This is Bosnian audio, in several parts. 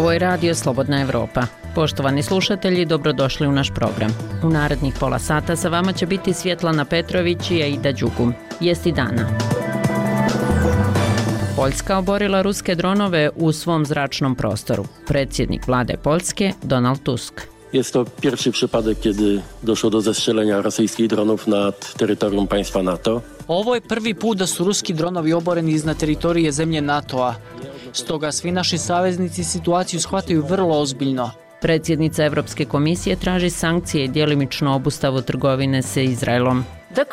Ovo je Radio Slobodna Evropa. Poštovani slušatelji, dobrodošli u naš program. U narednih pola sata sa vama će biti Svjetlana Petrović i Aida Đugum. Vijesti dana. Poljska oborila ruske dronove u svom zračnom prostoru. Predsjednik vlade Poljske, Donald Tusk. Jest to pierwszy przypadek, kiedy doszło do zestrzelenia rosyjskich dronów nad terytorium państwa NATO. Ovo je prvi put da su ruski dronovi oboreni iznad teritorije zemlje NATO-a. Stoga svi naši saveznici situaciju shvataju vrlo ozbiljno. Predsjednica Europske komisije traži sankcije i djelimičnu obustavu trgovine sa Izraelom.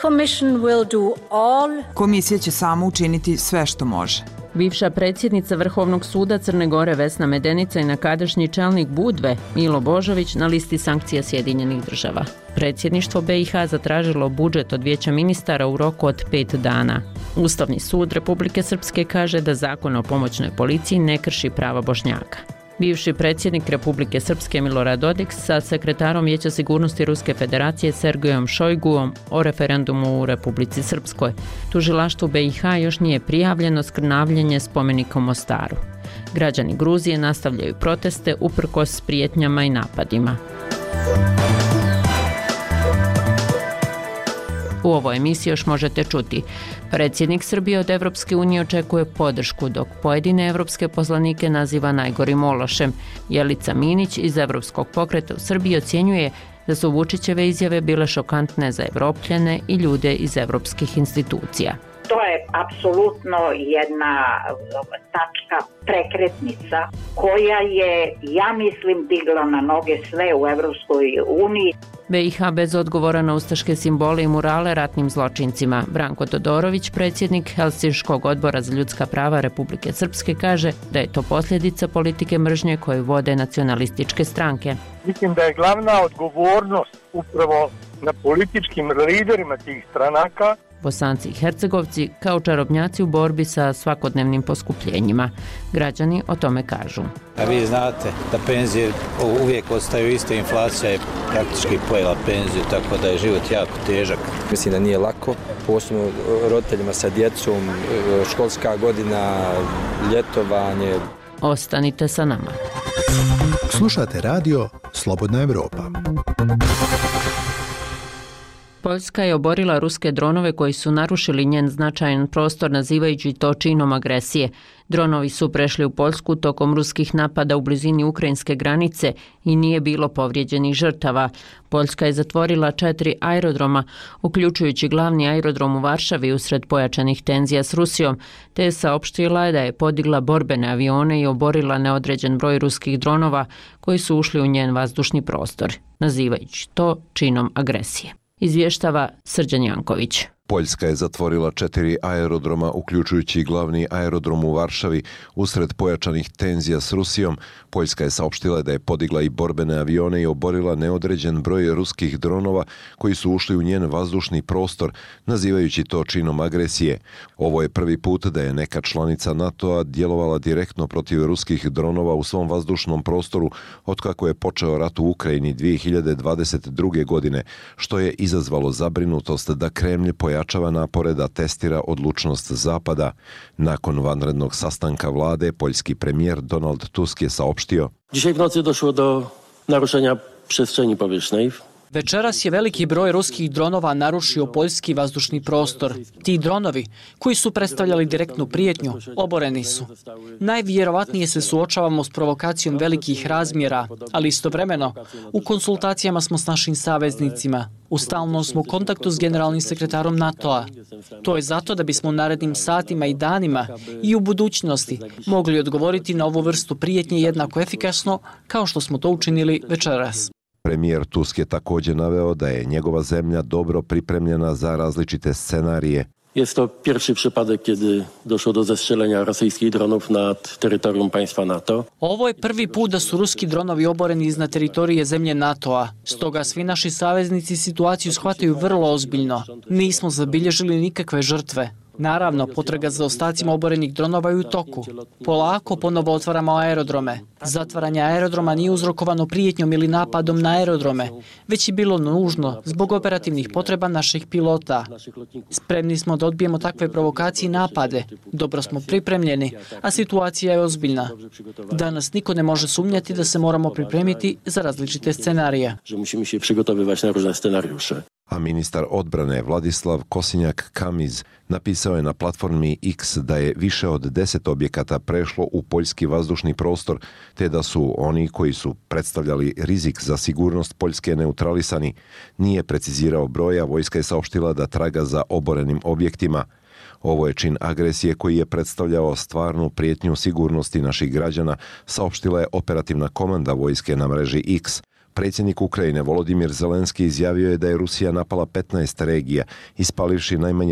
Komisija će samo učiniti sve što može. Bivša predsjednica Vrhovnog suda Crne Gore Vesna Medenica i nekadašnji čelnik Budve Milo Božović na listi sankcija Sjedinjenih država. Predsjedništvo BiH zatražilo budžet od Vijeća ministara u roku od 5 dana. Ustavni sud Republike Srpske kaže da Zakon o pomoćnoj policiji ne krši prava Bošnjaka. Bivši predsjednik Republike Srpske Milorad Dodik sa sekretarom Vijeća sigurnosti Ruske federacije Sergejom Šojguom o referendumu u Republici Srpskoj. Tužilaštvu BiH još nije prijavljeno skrnavljenje spomenika u Mostaru. Građani Gruzije nastavljaju proteste uprkos prijetnjama i napadima. U ovoj emisiji još možete čuti: predsjednik Srbije od Evropske unije očekuje podršku, dok pojedine evropske poslanike naziva najgorim ološem. Jelica Minić iz Evropskog pokreta u Srbiji ocjenjuje da su Vučićeve izjave bile šokantne za Evropljane i ljude iz evropskih institucija. To je apsolutno jedna tačka prekretnica koja je, ja mislim, digla na noge sve u Evropskoj uniji. BiH bez odgovora na ustaške simbole i murale ratnim zločincima. Branko Todorović, predsjednik Helsinškog odbora za ljudska prava Republike Srpske, kaže da je to posljedica politike mržnje koju vode nacionalističke stranke. Mislim da je glavna odgovornost upravo na političkim liderima tih stranaka. Bosanci i Hercegovci kao čarobnjaci u borbi sa svakodnevnim poskupljenjima. Građani o tome kažu. A vi znate da penzije uvijek ostaju iste, inflacija je praktički pojela penziju, tako da je život jako težak. Mislim da nije lako, posebno roditeljima sa djecom, školska godina, ljetovanje. Ostanite sa nama. Slušate radio Slobodna Evropa. Poljska je oborila ruske dronove koji su narušili njen značajan prostor, nazivajući to činom agresije. Dronovi su prešli u Poljsku tokom ruskih napada u blizini ukrajinske granice i nije bilo povrijeđenih žrtava. Poljska je zatvorila 4 aerodroma, uključujući glavni aerodrom u Varšavi usred pojačanih tenzija s Rusijom, te je saopštila da je podigla borbene avione i oborila neodređen broj ruskih dronova koji su ušli u njen vazdušni prostor, nazivajući to činom agresije. Izvještava Srđan Janković. Poljska je zatvorila 4 aerodroma, uključujući glavni aerodrom u Varšavi, usred pojačanih tenzija s Rusijom. Poljska je saopštila da je podigla i borbene avione i oborila neodređen broj ruskih dronova koji su ušli u njen vazdušni prostor, nazivajući to činom agresije. Ovo je prvi put da je neka članica NATO-a djelovala direktno protiv ruskih dronova u svom vazdušnom prostoru otkako je počeo rat u Ukrajini 2022. godine, što je izazvalo zabrinutost da Kremlj pojačava napore da testira odlučnost Zapada. Nakon vanrednog sastanka vlade, poljski premijer Donald Tusk je saopštio: Dzisiaj w nocy doszło do naruszenia przestrzeni powietrznej. Večeras je veliki broj ruskih dronova narušio poljski vazdušni prostor. Ti dronovi, koji su predstavljali direktnu prijetnju, oboreni su. Najvjerovatnije se suočavamo s provokacijom velikih razmjera, ali istovremeno u konsultacijama smo s našim saveznicima. U stalnom smo kontaktu s generalnim sekretarom NATO-a. To je zato da bismo u narednim satima i danima i u budućnosti mogli odgovoriti na ovu vrstu prijetnje jednako efikasno kao što smo to učinili večeras. Premijer Tusk je također naveo da je njegova zemlja dobro pripremljena za različite scenarije. Jest to pierwszy przypadek, kiedy doszło do zestrzelenia rosyjskich dronów nad terytorium państwa NATO. Ovo je prvi put da su ruski dronovi oboreni iznad teritorije zemlje NATO-a. Stoga svi naši saveznici situaciju shvataju vrlo ozbiljno. Nismo zabilježili nikakve žrtve. Naravno, potraga za ostacima oborenih dronova je u toku. Polako ponovo otvaramo aerodrome. Zatvaranje aerodroma nije uzrokovano prijetnjom ili napadom na aerodrome, već je bilo nužno zbog operativnih potreba naših pilota. Spremni smo da odbijemo takve provokacije i napade. Dobro smo pripremljeni, a situacija je ozbiljna. Danas niko ne može sumnjati da se moramo pripremiti za različite scenarije. A ministar odbrane Vladislav Kosinjak-Kamiz napisao je na platformi X da je više od 10 objekata prešlo u poljski vazdušni prostor, te da su oni koji su predstavljali rizik za sigurnost Poljske neutralisani. Nije precizirao broja, vojska je saopštila da traga za oborenim objektima. Ovo je čin agresije koji je predstavljao stvarnu prijetnju sigurnosti naših građana, saopštila je operativna komanda vojske na mreži X. Predsjednik Ukrajine Volodimir Zelenski izjavio je da je Rusija napala 15 regija, ispalivši najmanje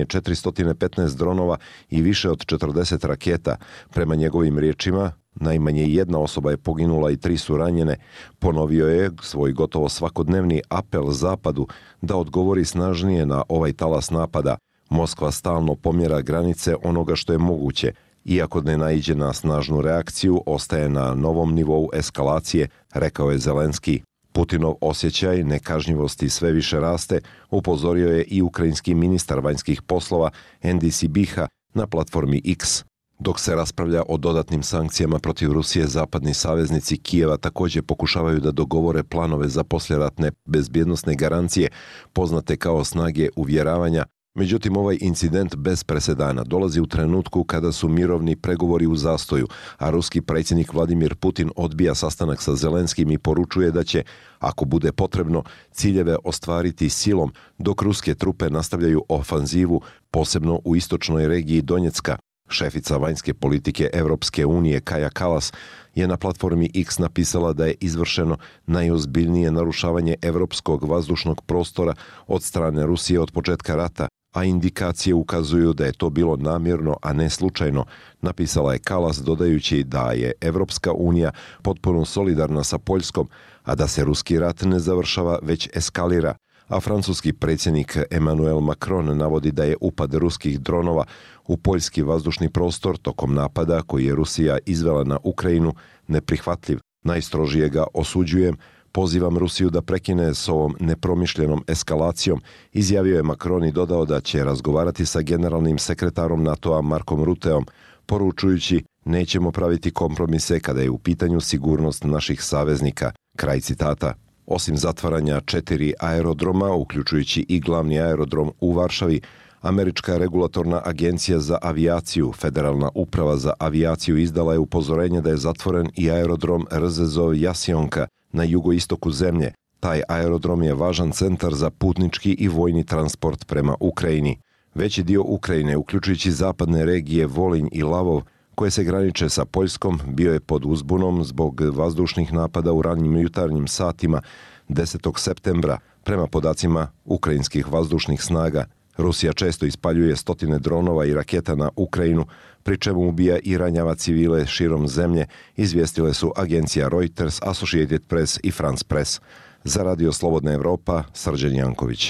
415 dronova i više od 40 raketa. Prema njegovim riječima, najmanje jedna osoba je poginula i 3 su ranjene. Ponovio je svoj gotovo svakodnevni apel Zapadu da odgovori snažnije na ovaj talas napada. Moskva stalno pomjera granice onoga što je moguće. Iako ne naiđe na snažnu reakciju, ostaje na novom nivou eskalacije, rekao je Zelenski. Putinov osjećaj nekažnjivosti sve više raste, upozorio je i ukrajinski ministar vanjskih poslova Andy Sibiha na platformi X. Dok se raspravlja o dodatnim sankcijama protiv Rusije, zapadni saveznici Kijeva također pokušavaju da dogovore planove za posljeratne bezbjednosne garancije, poznate kao snage uvjeravanja. Međutim, ovaj incident bez presedana dolazi u trenutku kada su mirovni pregovori u zastoju, a ruski predsjednik Vladimir Putin odbija sastanak sa Zelenskim i poručuje da će, ako bude potrebno, ciljeve ostvariti silom, dok ruske trupe nastavljaju ofanzivu, posebno u istočnoj regiji Donjecka. Šefica vanjske politike Europske unije Kaja Kallas je na platformi X napisala da je izvršeno najozbiljnije narušavanje europskog vazdušnog prostora od strane Rusije od početka rata, a indikacije ukazuju da je to bilo namjerno, a ne slučajno, napisala je Kallas dodajući da je Europska unija potpuno solidarna sa Poljskom, a da se ruski rat ne završava već eskalira. A francuski predsjednik Emmanuel Macron navodi da je upad ruskih dronova u poljski vazdušni prostor tokom napada koji je Rusija izvela na Ukrajinu neprihvatljiv. Najstrožije ga osuđujem, pozivam Rusiju da prekine s ovom nepromišljenom eskalacijom, izjavio je Macron i dodao da će razgovarati sa generalnim sekretarom NATO-a Markom Rutteom, poručujući nećemo praviti kompromise kada je u pitanju sigurnost naših saveznika. Kraj citata. Osim zatvaranja 4 aerodroma, uključujući i glavni aerodrom u Varšavi, Američka regulatorna agencija za avijaciju, Federalna uprava za avijaciju, izdala je upozorenje da je zatvoren i aerodrom Rzeszów-Jasionka na jugoistoku zemlje. Taj aerodrom je važan centar za putnički i vojni transport prema Ukrajini. Veći dio Ukrajine, uključujući zapadne regije Volinj i Lavov, koje se graniče sa Poljskom, bio je pod uzbunom zbog vazdušnih napada u ranijim jutarnjim satima 10. septembra. Prema podacima ukrajinskih vazdušnih snaga, Rusija često ispaljuje stotine dronova i raketa na Ukrajinu, pri čemu ubija i ranjava civile širom zemlje, izvijestile su agencija Reuters, Associated Press i France Press. Za Radio Slobodna Evropa, Srđan Janković.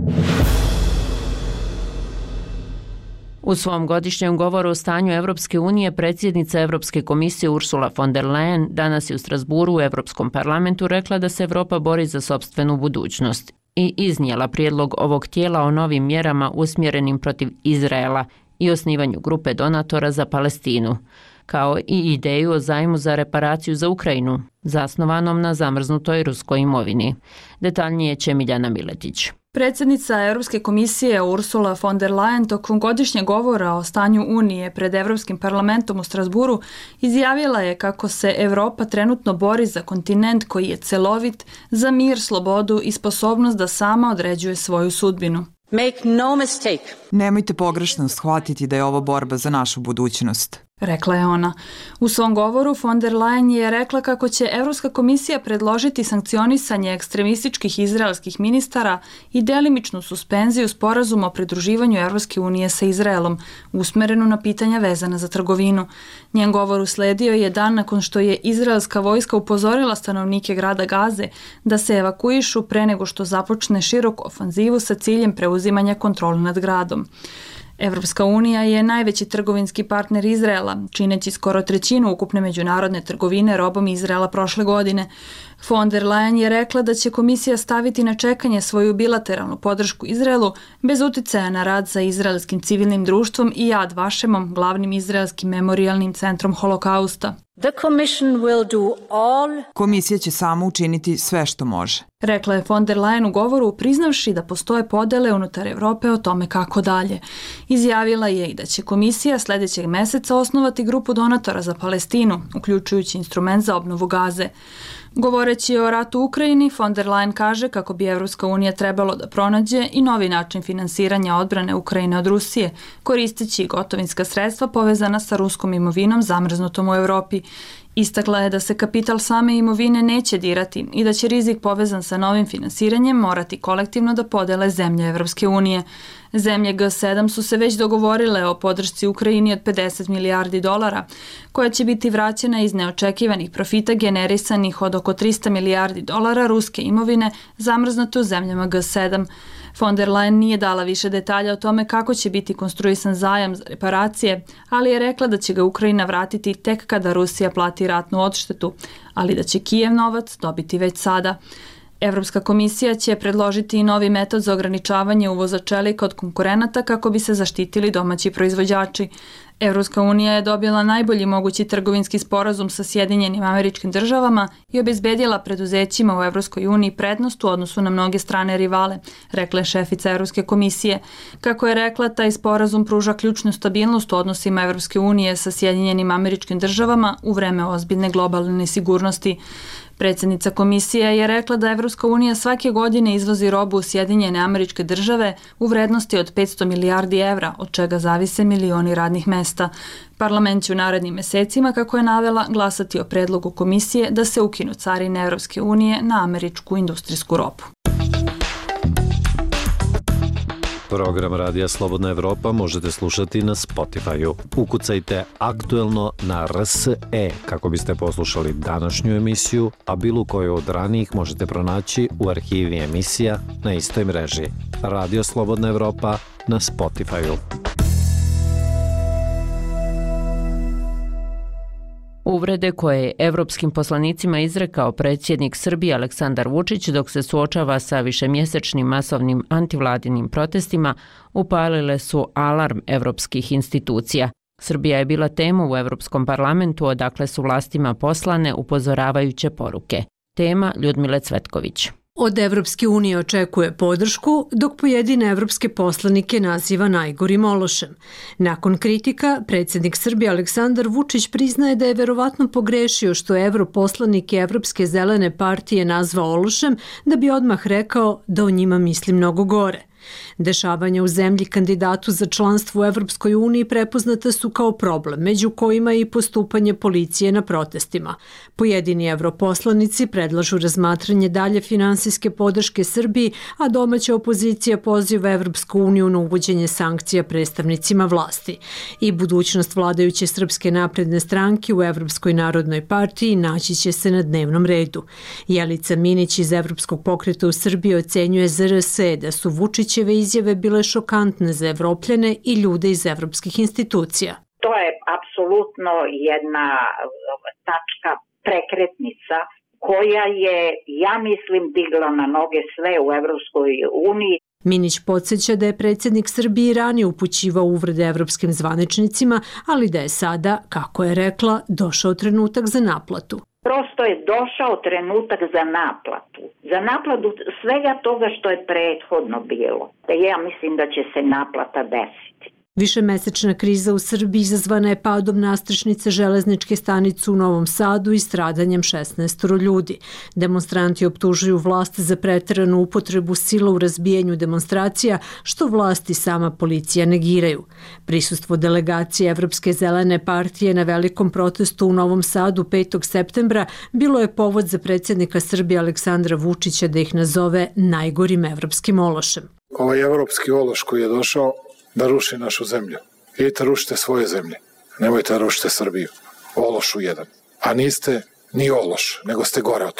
U svom godišnjem govoru o stanju Evropske unije predsjednica Evropske komisije Ursula von der Leyen danas je u Strasburu u Evropskom parlamentu rekla da se Evropa bori za sopstvenu budućnost i iznijela prijedlog ovog tijela o novim mjerama usmjerenim protiv Izraela i osnivanju grupe donatora za Palestinu, kao i ideju o zajmu za reparaciju za Ukrajinu, zasnovanom na zamrznutoj ruskoj imovini. Detaljnije će Miljana Miletić. Predsjednica Europske komisije Ursula von der Leyen tokom godišnjeg govora o stanju Unije pred Europskim parlamentom u Strasburu izjavila je kako se Europa trenutno bori za kontinent koji je celovit, za mir, slobodu i sposobnost da sama određuje svoju sudbinu. Nemojte pogrešno shvatiti da je ovo borba za našu budućnost, rekla je ona. U svom govoru von der Leyen je rekla kako će Europska komisija predložiti sankcionisanje ekstremističkih izraelskih ministara i delimičnu suspenziju sporazuma o pridruživanju Europske unije sa Izraelom, usmerenu na pitanja vezana za trgovinu. Njen govor usledio je dan nakon što je izraelska vojska upozorila stanovnike grada Gaze da se evakuišu pre nego što započne široku ofanzivu sa ciljem preuzimanja kontrole nad gradom. Evropska unija je najveći trgovinski partner Izraela, čineći skoro trećinu ukupne međunarodne trgovine robom Izraela prošle godine. Von der Leyen je rekla da će komisija staviti na čekanje svoju bilateralnu podršku Izraelu bez uticaja na rad sa izraelskim civilnim društvom i Yad Vašemom, glavnim izraelskim memorijalnim centrom holokausta. Komisija će samo učiniti sve što može, rekla je von der Leyen u govoru, priznavši da postoje podele unutar Evrope o tome kako dalje. Izjavila je i da će komisija sljedećeg meseca osnovati grupu donatora za Palestinu, uključujući instrument za obnovu Gaze. Govoreći o ratu u Ukrajini, von der Leyen kaže kako bi Evropska unija trebalo da pronađe i novi način finansiranja odbrane Ukrajine od Rusije, koristeći gotovinska sredstva povezana sa ruskom imovinom zamrznutom u Evropi. Istakla je da se kapital same imovine neće dirati i da će rizik povezan sa novim finansiranjem morati kolektivno da podele zemlje Evropske unije. Zemlje G7 su se već dogovorile o podršci Ukrajini od 50 milijardi dolara, koja će biti vraćena iz neočekivanih profita generisanih od oko 300 milijardi dolara ruske imovine zamrznute u zemljama G7. Von der Leyen nije dala više detalja o tome kako će biti konstruisan zajam za reparacije, ali je rekla da će ga Ukrajina vratiti tek kada Rusija plati ratnu odštetu, ali da će Kijev novac dobiti već sada. Evropska komisija će predložiti i novi metod za ograničavanje uvoza čelika od konkurenata kako bi se zaštitili domaći proizvođači. Evropska unija je dobila najbolji mogući trgovinski sporazum sa Sjedinjenim Američkim Državama i obezbedila preduzećima u Evropskoj uniji prednost u odnosu na mnoge strane rivale, rekla je šefica Evropske komisije. Kako je rekla, taj sporazum pruža ključnu stabilnost u odnosima Evropske unije sa Sjedinjenim Američkim Državama u vreme ozbiljne globalne nesigurnosti. Predsjednica komisije je rekla da Evropska unija svake godine izvozi robu u Sjedinjene Američke Države u vrednosti od 500 milijardi evra, od čega zavise milioni radnih mesta. Parlament će u narednim mesecima, kako je navela, glasati o predlogu komisije da se ukinu carine Evropske unije na američku industrijsku robu. Program Radija Slobodna Evropa možete slušati na Spotify-u. Ukucajte aktuelno na RSE kako biste poslušali današnju emisiju, a bilo koju od ranijih možete pronaći u arhivi emisija na istoj mreži. Radio Slobodna Evropa na Spotify-u. Uvrede koje je evropskim poslanicima izrekao predsjednik Srbije Aleksandar Vučić dok se suočava sa višemjesečnim masovnim antivladinim protestima upalile su alarm evropskih institucija. Srbija je bila tema u Evropskom parlamentu odakle su vlastima poslane upozoravajuće poruke. Tema Ljudmile Cvetković. Od Evropske unije očekuje podršku, dok pojedine evropske poslanike naziva najgorim ološem. Nakon kritika, predsjednik Srbije Aleksandar Vučić priznaje da je verovatno pogrešio što je europoslanike Evropske zelene partije nazvao ološem, da bi odmah rekao da o njima misli mnogo gore. Dešavanja u zemlji kandidatu za članstvo u Evropskoj uniji prepoznata su kao problem, među kojima je i postupanje policije na protestima. Pojedini europoslanici predlažu razmatranje dalje finansijske podrške Srbiji, a domaća opozicija poziva Evropsku uniju na uvođenje sankcija predstavnicima vlasti. I budućnost vladajuće Srpske napredne stranke u Evropskoj narodnoj partiji naći će se na dnevnom redu. Jelica Minić iz Evropskog pokreta u Srbiji ocenjuje za RSE da su Vučićeve izjave bile šokantne za Evropljane i ljude iz evropskih institucija. To je apsolutno jedna tačka prekretnica koja je, ja mislim, digla na noge sve u Evropskoj uniji. Minić podsjeća da je predsjednik Srbije ranije upućivao uvrede evropskim zvaničnicima, ali da je sada, kako je rekla, došao trenutak za naplatu. Prosto je došao trenutak za naplatu. Za naplatu svega toga što je prethodno bilo. Ja mislim da će se naplata desiti. Višemesečna kriza u Srbiji izazvana je padom nastrešnice železničke stanice u Novom Sadu i stradanjem 16 ljudi. Demonstranti optužuju vlast za preteranu upotrebu sila u razbijanju demonstracija, što vlast i sama policija negiraju. Prisustvo delegacije Evropske zelene partije na velikom protestu u Novom Sadu 5. septembra bilo je povod za predsjednika Srbije Aleksandra Vučića da ih nazove najgorim evropskim ološem. Ovaj evropski ološ koji je došao da ruši našu zemlju. Idite rušite svoje zemlje. Nemojte da rušite Srbiju. Ološu jedan. A niste ni ološ, nego ste gore od toga.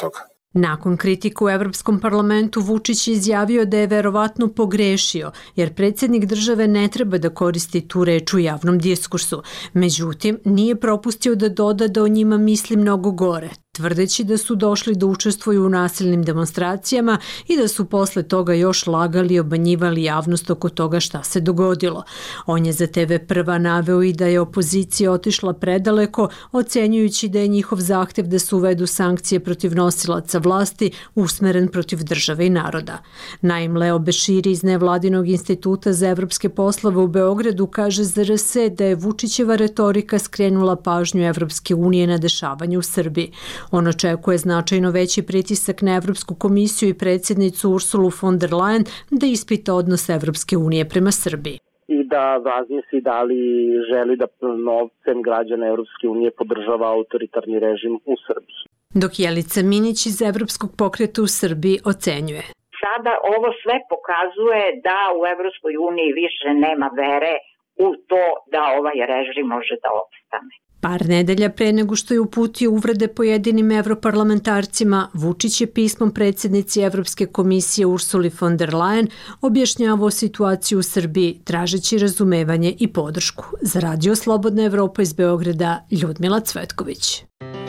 Nakon kritika u Evropskom parlamentu Vučić je izjavio da je verovatno pogrešio, jer predsjednik države ne treba da koristi tu reč u javnom diskursu. Međutim, nije propustio da doda da o njima misli mnogo gore, tvrdeći da su došli da učestvuju u nasilnim demonstracijama i da su posle toga još lagali i obmanjivali javnost oko toga šta se dogodilo. On je za TV Prva naveo i da je opozicija otišla predaleko, ocenjujući da je njihov zahtev da se uvedu sankcije protiv nosilaca vlasti usmeren protiv države i naroda. Naim Leo Beširi iz Nevladinog instituta za evropske poslove u Beogradu kaže za RS da je Vučićeva retorika skrenula pažnju Evropske unije na dešavanje u Srbiji. On očekuje značajno veći pritisak na Evropsku komisiju i predsjednicu Ursulu von der Leyen da ispita odnos Evropske unije prema Srbiji. I da razmisli da li želi da novcem građana Evropske unije podržava autoritarni režim u Srbiji. Dok Jelica Minić iz Evropskog pokreta u Srbiji ocenjuje. Sada ovo sve pokazuje da u Evropskoj uniji više nema vere u to da ovaj režim može da opstane. Par nedelja pre nego što je uputio uvrede pojedinim evroparlamentarcima, Vučić je pismom predsjednici Evropske komisije Ursuli von der Leyen objašnjavao situaciju u Srbiji, tražeći razumevanje i podršku. Za Radio Slobodna Evropa iz Beograda, Ljudmila Cvetković.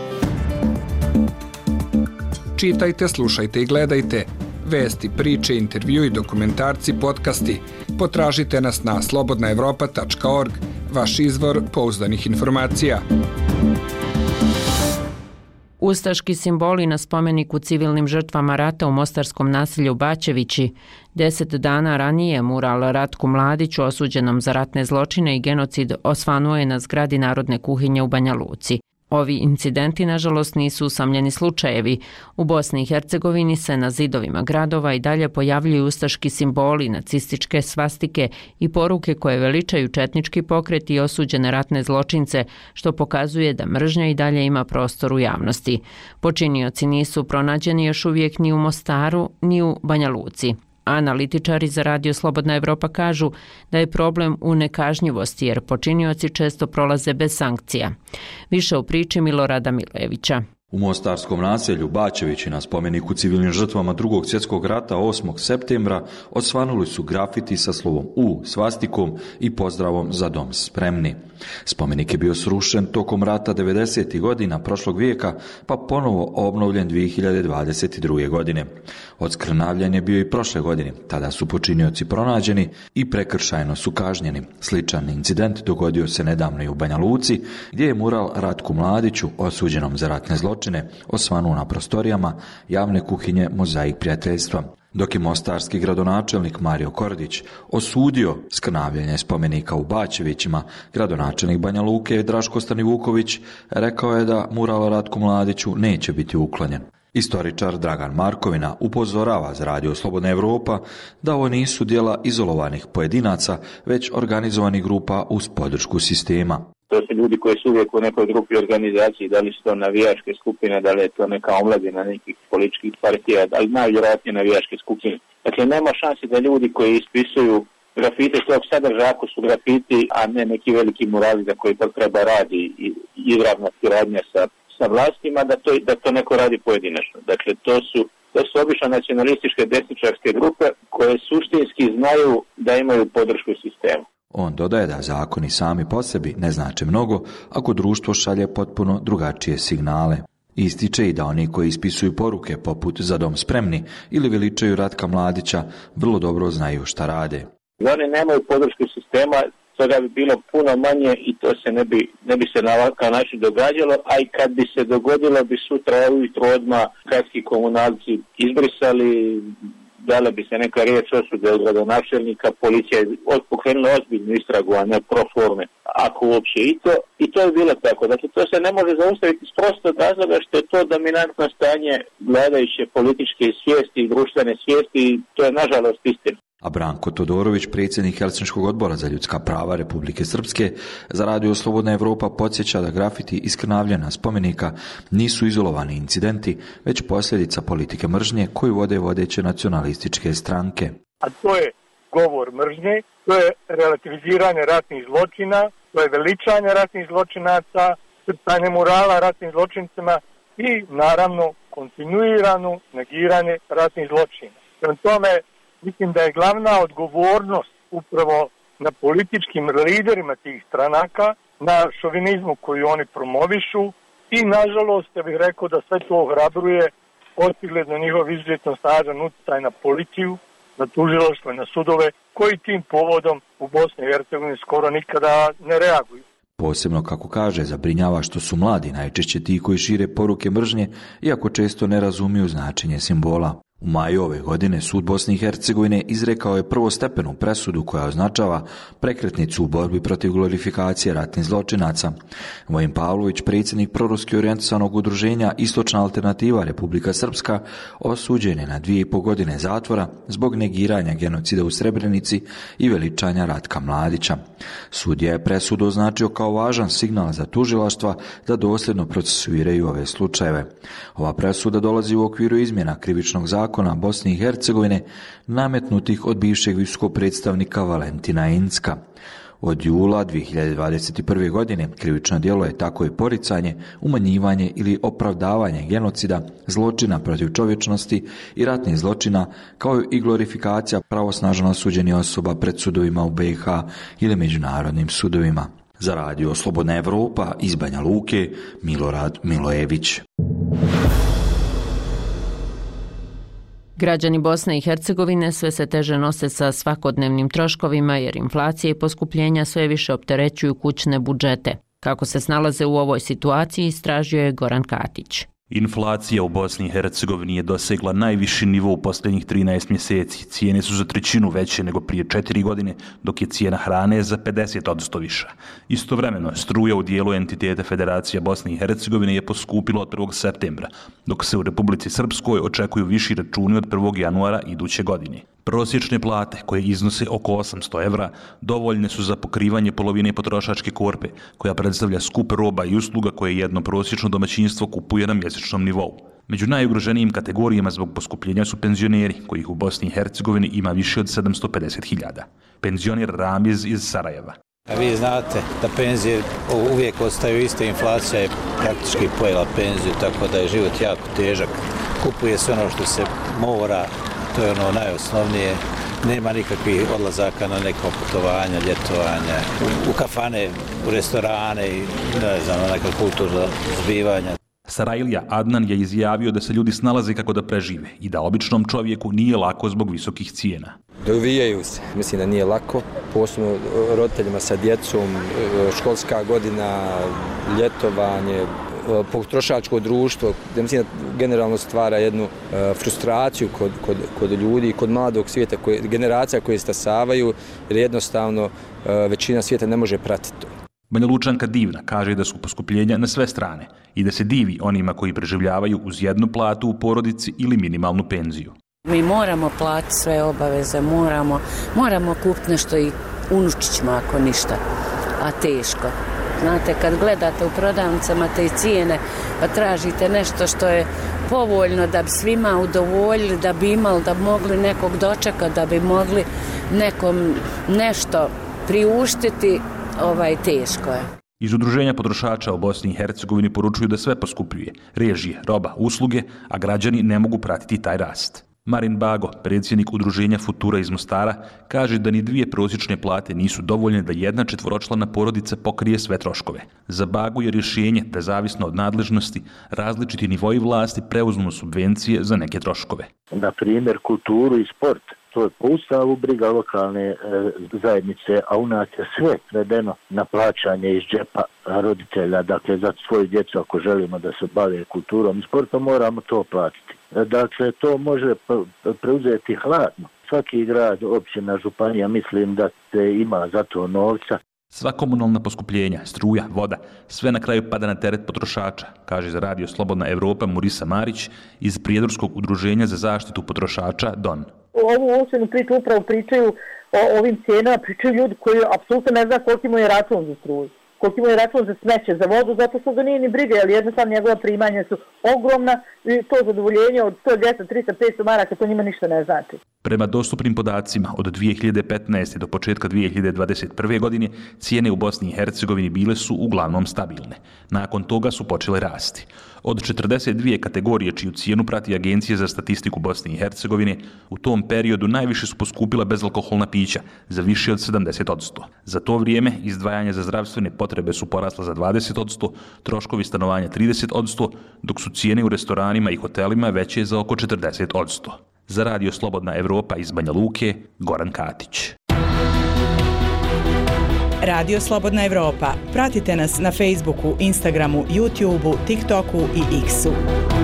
Čitajte, slušajte i gledajte. Vesti, priče, intervju i dokumentarci, podcasti. Potražite nas na slobodnaevropa.org, vaš izvor pouzdanih informacija. Ustaški simboli na spomeniku civilnim žrtvama rata u mostarskom naselju Bačevići. 10 dana ranije mural Ratku Mladiću, osuđenom za ratne zločine i genocid, osvanuo je na zgradi Narodne kuhinje u Banja Luci. Ovi incidenti, nažalost, nisu usamljeni slučajevi. U Bosni i Hercegovini se na zidovima gradova i dalje pojavljuju ustaški simboli, nacističke svastike i poruke koje veličaju četnički pokret i osuđene ratne zločince, što pokazuje da mržnja i dalje ima prostor u javnosti. Počinioci nisu pronađeni još uvijek ni u Mostaru, ni u Banja Luci. Analitičari za Radio Slobodna Evropa kažu da je problem u nekažnjivosti jer počinioci često prolaze bez sankcija. Više u priči Milorada Milojevića. U mostarskom naselju Bačevići na spomeniku civilnim žrtvama Drugog svjetskog rata 8. septembra osvanuli su grafiti sa slovom U, svastikom i pozdravom za dom spremni. Spomenik je bio srušen tokom rata 90. godina prošlog vijeka, pa ponovo obnovljen 2022. godine. Odskrnavljen je bio i prošle godine, tada su počinioci pronađeni i prekršajno su kažnjeni. Sličan incident dogodio se nedavno i u Banja Luci, gdje je mural Ratku Mladiću, osuđenom za ratne zločine, osvanuo na prostorijama javne kuhinje Mozaik prijateljstva. Dok je mostarski gradonačelnik Mario Kordić osudio skrnavljanje spomenika u Bačevićima, gradonačelnik Banja Luke Draško Stanivuković rekao je da mural Ratku Mladiću neće biti uklonjen. Istoričar Dragan Markovina upozorava za Radio Slobodna Evropa da ovo nisu djela izolovanih pojedinaca, već organizovanih grupa uz podršku sistema. To su ljudi koji su uvijek u nekoj grupi organizaciji, da li su to navijačke skupine, da li je to neka omladina nekih političkih partija, ali najvjerojatnije navijačke skupine. Dakle, nema šanse da ljudi koji ispisuju grafite tog sadržaja, ako su grafiti, a ne neki veliki murali za koji to treba radi i izravna suradnja sa vlastima, da to neko radi pojedinačno. Dakle, to su obično nacionalističke desničarske grupe koje suštinski znaju da imaju podršku sistemu. On dodaje da zakoni sami po sebi ne znače mnogo ako društvo šalje potpuno drugačije signale. Ističe i da oni koji ispisuju poruke poput za dom spremni ili veličaju Ratka Mladića vrlo dobro znaju šta rade. Oni nemaju podršku sistema, toga bi bilo puno manje i to se ne bi se na ovakav način događalo, a i kad bi se dogodilo bi sutra ujutro odmah gradski komunalci izbrisali, dala bi se neka riječ osude od gradonačelnika, policija je pokrenula ozbiljnu istragu, a ne pro forme, ako uopće i to je bilo tako. Dakle, to se ne može zaustaviti s prostog razloga što je to dominantno stanje vladajuće političke svijesti i društvene svijesti i to je nažalost istina. A Branko Todorović, predsjednik Helsinškog odbora za ljudska prava Republike Srpske, za Radio Slobodna Evropa podsjeća da grafiti i skrnavljena spomenika nisu izolovani incidenti, već posljedica politike mržnje koju vode vodeće nacionalističke stranke. A to je govor mržnje, to je relativiziranje ratnih zločina, to je veličanje ratnih zločinaca, crtanje murala ratnim zločincima i naravno kontinuirano negiranje ratnih zločina. Prema tome, mislim da je glavna odgovornost upravo na političkim liderima tih stranaka, na šovinizmu koju oni promovišu i nažalost, ja bih rekao da sve to ohrabruje očigledno njihov izuzetno snažan utjecaj na policiju, na tužilaštvo i na sudove koji tim povodom u Bosni i Hercegovini skoro nikada ne reaguju. Posebno, kako kaže, zabrinjava što su mladi najčešće ti koji šire poruke mržnje, iako često ne razumiju značenje simbola. U maju ove godine sud Bosne i Hercegovine izrekao je prvostepenu presudu koja označava prekretnicu u borbi protiv glorifikacije ratnih zločinaca. Vojin Pavlović, predsjednik proruski orijentisanog udruženja Istočna alternativa Republika Srpska, osuđen je na 2,5 godine zatvora zbog negiranja genocida u Srebrenici i veličanja Ratka Mladića. Sudija je presudu označio kao važan signal za tužilaštva da dosljedno procesuiraju ove slučajeve. Ova presuda dolazi u okviru izmjena krivičnog zakona Bosne i Hercegovine nametnutih od bivšeg visokog predstavnika Valentina Incka. Od jula 2021. godine krivično djelo je tako i poricanje, umanjivanje ili opravdavanje genocida, zločina protiv čovječnosti i ratnih zločina, kao i glorifikacija pravosnažno osuđenih osoba pred sudovima u BiH ili međunarodnim sudovima. Za radio Slobodna Evropa iz Banja Luke, Milorad Milojević. Građani Bosne i Hercegovine sve se teže nose sa svakodnevnim troškovima jer inflacija i poskupljenja sve više opterećuju kućne budžete. Kako se snalaze u ovoj situaciji, istražio je Goran Katić. Inflacija u Bosni i Hercegovini je dosegla najviši nivo u posljednjih 13 mjeseci. Cijene su za 1/3 veće nego prije 4 godine, dok je cijena hrane za 50% viša. Istovremeno, struja u dijelu entiteta Federacija Bosne i Hercegovine je poskupila od 1. septembra, dok se u Republici Srpskoj očekuju viši računi od 1. januara iduće godine. Prosječne plate, koje iznose oko 800 evra, dovoljne su za pokrivanje polovine potrošačke korpe, koja predstavlja skup roba i usluga koje jedno prosječno domaćinstvo kupuje na mjesečnom nivou. Među najugroženijim kategorijama zbog poskupljenja su penzioneri, kojih u Bosni i Hercegovini ima više od 750.000. Penzioner Ramiz iz Sarajeva. A vi znate da penzije uvijek ostaju iste, inflacija je praktički pojela penziju, tako da je život jako težak. Kupuje se ono što se mora, to je ono najosnovnije. Nema nikakvih odlazaka na neko putovanja, ljetovanja, u kafane, u restorane i ne znam, neka kulturna zbivanja. Sarajlija Adnan je izjavio da se ljudi snalaze kako da prežive i da običnom čovjeku nije lako zbog visokih cijena. Dovijaju se, mislim da nije lako, posebno roditeljima sa djecom, školska godina, ljetovanje, potrošačko društvo, da mislim da generalno stvara jednu frustraciju kod ljudi, kod mladog svijeta, generacija koje stasavaju, jer jednostavno većina svijeta ne može pratiti to. Banja Lučanka Divna kaže da su poskupljenja na sve strane i da se divi onima koji preživljavaju uz jednu platu u porodici ili minimalnu penziju. Mi moramo platiti sve obaveze, moramo kupiti nešto i unučićima ako ništa, a teško. Znate, kad gledate u prodavnicama te cijene, pa tražite nešto što je povoljno da bi svima udovoljili, da bi imali, da bi mogli nekog dočekati, da bi mogli nekom nešto priuštiti, teško je. Iz Udruženja potrošača u Bosni i Hercegovini poručuju da sve poskupljuje, režije, roba, usluge, a građani ne mogu pratiti taj rast. Marin Bago, predsjednik Udruženja Futura iz Mostara, kaže da ni 2 prosječne plate nisu dovoljne da jedna četvoročlana porodica pokrije sve troškove. Za Bagu je rješenje da, zavisno od nadležnosti, različiti nivoji vlasti preuzmu subvencije za neke troškove. Na primjer, kulturu i sport. To je po Ustavu briga lokalne zajednice, a u nas je sve svedeno na plaćanje iz džepa roditelja. Dakle, za svoju djecu, ako želimo da se bave kulturom i sportom, moramo to platiti. Dakle, to može preuzeti hladno. Svaki grad, općina, županija, mislim da se ima za to novca. Sva komunalna poskupljenja, struja, voda, sve na kraju pada na teret potrošača, kaže za radio Slobodna Evropa Murisa Marić iz Prijedorskog udruženja za zaštitu potrošača DON. Ovu uopštenu priču upravo pričaju o ovim cijenama, pričaju ljudi koji apsolutno ne zna koliki mu je račun za struju, koliki mu je račun za smeće, za vodu, zato što ga nije ni briga, jer jednostavno njegova primanja su ogromna i to zadovoljenje od 100, 200, 300, 500 maraka, to njima ništa ne znači. Prema dostupnim podacima, od 2015. do početka 2021. godine cijene u Bosni i Hercegovini bile su uglavnom stabilne. Nakon toga su počele rasti. Od 42 kategorije čiju cijenu prati Agencija za statistiku Bosne i Hercegovine, u tom periodu najviše su poskupila bezalkoholna pića, za više od 70%. Za to vrijeme izdvajanja za zdravstvene potrebe su porasla za 20%, troškovi stanovanja 30%, dok su cijene u restoranima i hotelima veće za oko 40%. Za Radio Slobodna Evropa iz Banja Luke, Goran Katić. Radio Slobodna Evropa. Pratite nas na Facebooku, Instagramu, YouTubeu, TikToku i X-u.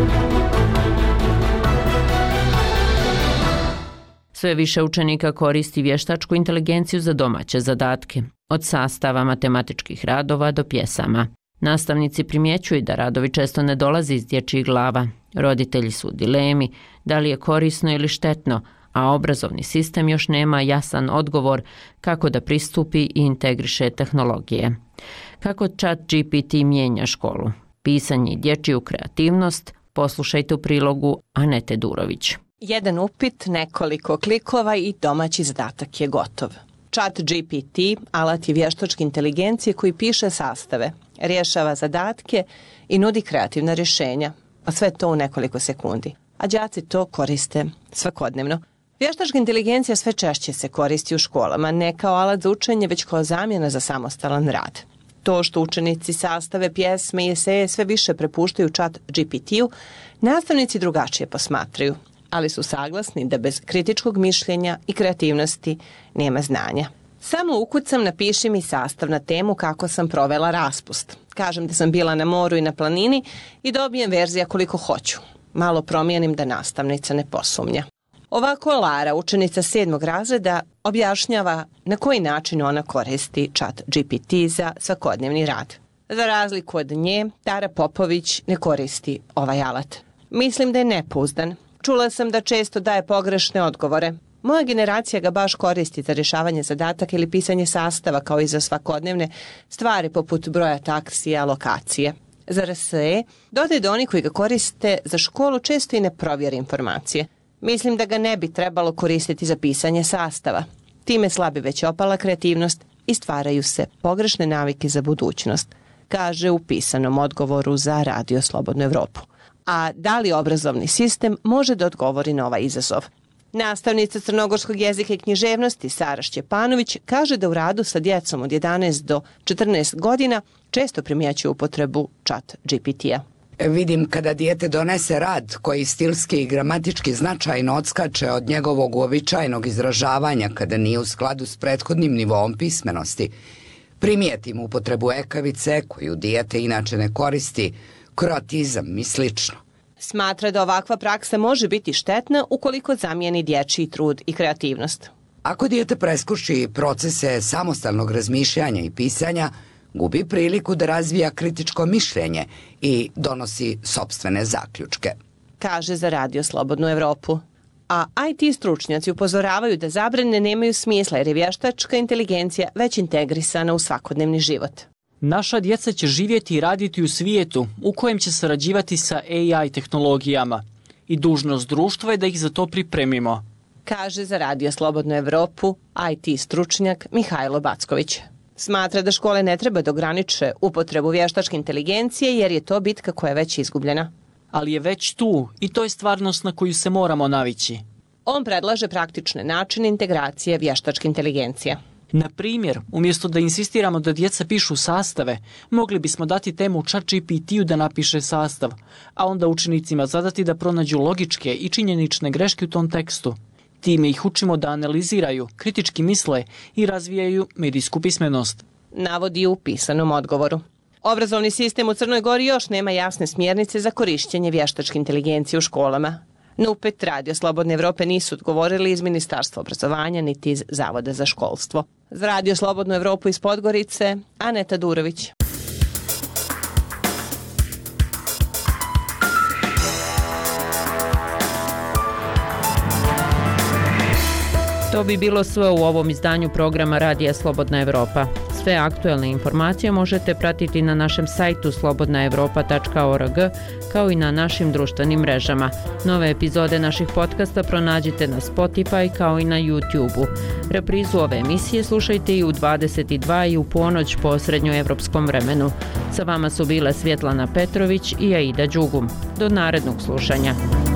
Sve više učenika koristi vještačku inteligenciju za domaće zadatke, od sastava matematičkih radova do pjesama. Nastavnici primjećuju da radovi često ne dolaze iz dječjih glava. Roditelji su u dilemi da li je korisno ili štetno, a obrazovni sistem još nema jasan odgovor kako da pristupi i integriše tehnologije. Kako ChatGPT mijenja školu? Pisanje i dječju kreativnost? Poslušajte u prilogu Anete Durović. Jedan upit, nekoliko klikova i domaći zadatak je gotov. ChatGPT alat je vještačke inteligencije koji piše sastave, rješava zadatke i nudi kreativna rješenja, a sve to u nekoliko sekundi. A đaci to koriste svakodnevno. Vještačka inteligencija sve češće se koristi u školama, ne kao alat za učenje, već kao zamjena za samostalan rad. To što učenici sastave, pjesme i eseje sve više prepuštaju ChatGPT-u, nastavnici drugačije posmatraju, ali su saglasni da bez kritičkog mišljenja i kreativnosti nema znanja. Samo ukucam napiši mi sastav na temu kako sam provela raspust. Kažem da sam bila na moru i na planini i dobijem verzija koliko hoću. Malo promijenim da nastavnica ne posumnja. Ovako Lara, učenica 7. razreda, objašnjava na koji način ona koristi ChatGPT za svakodnevni rad. Za razliku od nje, Tara Popović ne koristi ovaj alat. Mislim da je nepouzdan. Čula sam da često daje pogrešne odgovore. Moja generacija ga baš koristi za rješavanje zadataka ili pisanje sastava, kao i za svakodnevne stvari poput broja taksija, lokacije. Za RSE dodaj da oni koji ga koriste za školu često i ne provjere informacije. Mislim da ga ne bi trebalo koristiti za pisanje sastava. Time slabi već opala kreativnost i stvaraju se pogrešne navike za budućnost, kaže u pisanom odgovoru za Radio Slobodnu Evropu. A da li obrazovni sistem može da odgovori na ovaj izazov? Nastavnica crnogorskog jezika i književnosti Sara Šćepanović kaže da u radu sa djecom od 11 do 14 godina često primjećuju upotrebu ChatGPT-a. Vidim kada dijete donese rad koji stilski i gramatički značajno odskače od njegovog uobičajenog izražavanja kada nije u skladu s prethodnim nivoom pismenosti. Primijetim upotrebu ekavice koju dijete inače ne koristi, kroatizam i slično. Smatra da ovakva praksa može biti štetna ukoliko zamijeni dječji trud i kreativnost. Ako dijete preskuši procese samostalnog razmišljanja i pisanja, gubi priliku da razvija kritičko mišljenje i donosi sopstvene zaključke, kaže za Radio Slobodnu Evropu. A IT stručnjaci upozoravaju da zabrane nemaju smisla jer je vještačka inteligencija već integrisana u svakodnevni život. Naša djeca će živjeti i raditi u svijetu u kojem će sarađivati sa AI tehnologijama i dužnost društva je da ih za to pripremimo, kaže za Radio Slobodnu Evropu IT stručnjak Mihajlo Backović. Smatra da škole ne treba da ograniče upotrebu vještačke inteligencije jer je to bitka koja je već izgubljena. Ali je već tu i to je stvarnost na koju se moramo navići. On predlaže praktične načine integracije vještačke inteligencije. Na primjer, umjesto da insistiramo da djeca pišu sastave, mogli bismo dati temu ChatGPT-u da napiše sastav, a onda učenicima zadati da pronađu logičke i činjenične greške u tom tekstu. Time ih učimo da analiziraju, kritički misle i razvijaju medijsku pismenost, navodi u pisanom odgovoru. Obrazovni sistem u Crnoj Gori još nema jasne smjernice za korištenje vještačke inteligencije u školama. Na upit Radio Slobodne Evrope nisu odgovorili iz Ministarstva obrazovanja niti iz Zavoda za školstvo. Za Radio Slobodnu Evropu iz Podgorice, Aneta Durović. To bi bilo sve u ovom izdanju programa Radija Slobodna Evropa. Sve aktuelne informacije možete pratiti na našem sajtu slobodnaevropa.org kao i na našim društvenim mrežama. Nove epizode naših podcasta pronađite na Spotify kao i na YouTube-u. Reprizu ove emisije slušajte i u 22 i u ponoć po srednjoevropskom vremenu. Sa vama su bile Svjetlana Petrović i Aida Đugum. Do narednog slušanja.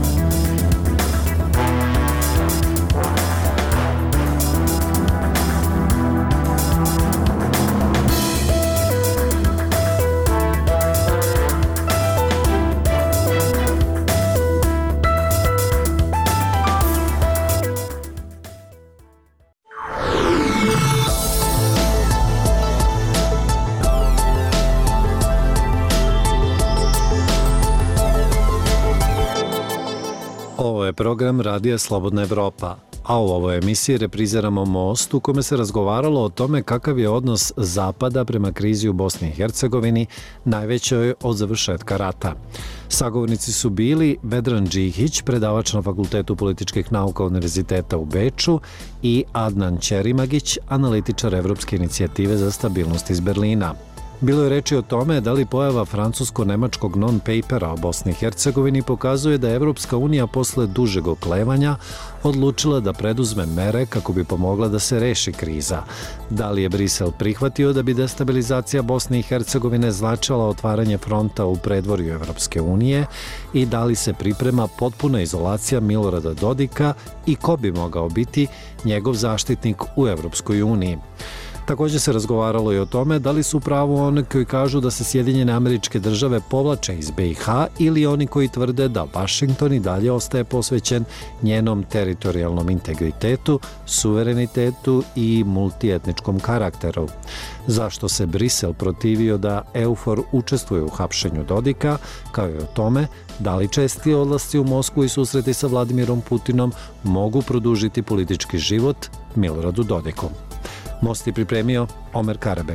Program Radija Slobodna Evropa, a u ovoj emisiji repriziramo Most u kome se razgovaralo o tome kakav je odnos Zapada prema krizi u Bosni i Hercegovini, najvećoj od završetka rata. Sagovornici su bili Vedran Džihić, predavač na Fakultetu političkih nauka Univerziteta u Beču, i Adnan Ćerimagić, analitičar Evropske inicijative za stabilnost iz Berlina. Bilo je reči o tome da li pojava francusko-nemačkog non-papera o Bosni i Hercegovini pokazuje da je Evropska unija posle dužeg oklevanja odlučila da preduzme mere kako bi pomogla da se reši kriza. Da li je Brisel prihvatio da bi destabilizacija Bosne i Hercegovine značila otvaranje fronta u predvorju Evropske unije i da li se priprema potpuna izolacija Milorada Dodika i ko bi mogao biti njegov zaštitnik u Evropskoj uniji. Također se razgovaralo i o tome da li su pravo oni koji kažu da se Sjedinjene Američke Države povlače iz BiH ili oni koji tvrde da Washington i dalje ostaje posvećen njenom teritorijalnom integritetu, suverenitetu i multietničkom karakteru. Zašto se Brisel protivio da EUFOR učestvuje u hapšenju Dodika, kao i o tome da li česti odlasci u Moskvu i susreti sa Vladimirom Putinom mogu produžiti politički život Miloradu Dodiku. Most je pripremio Omer Karabeg.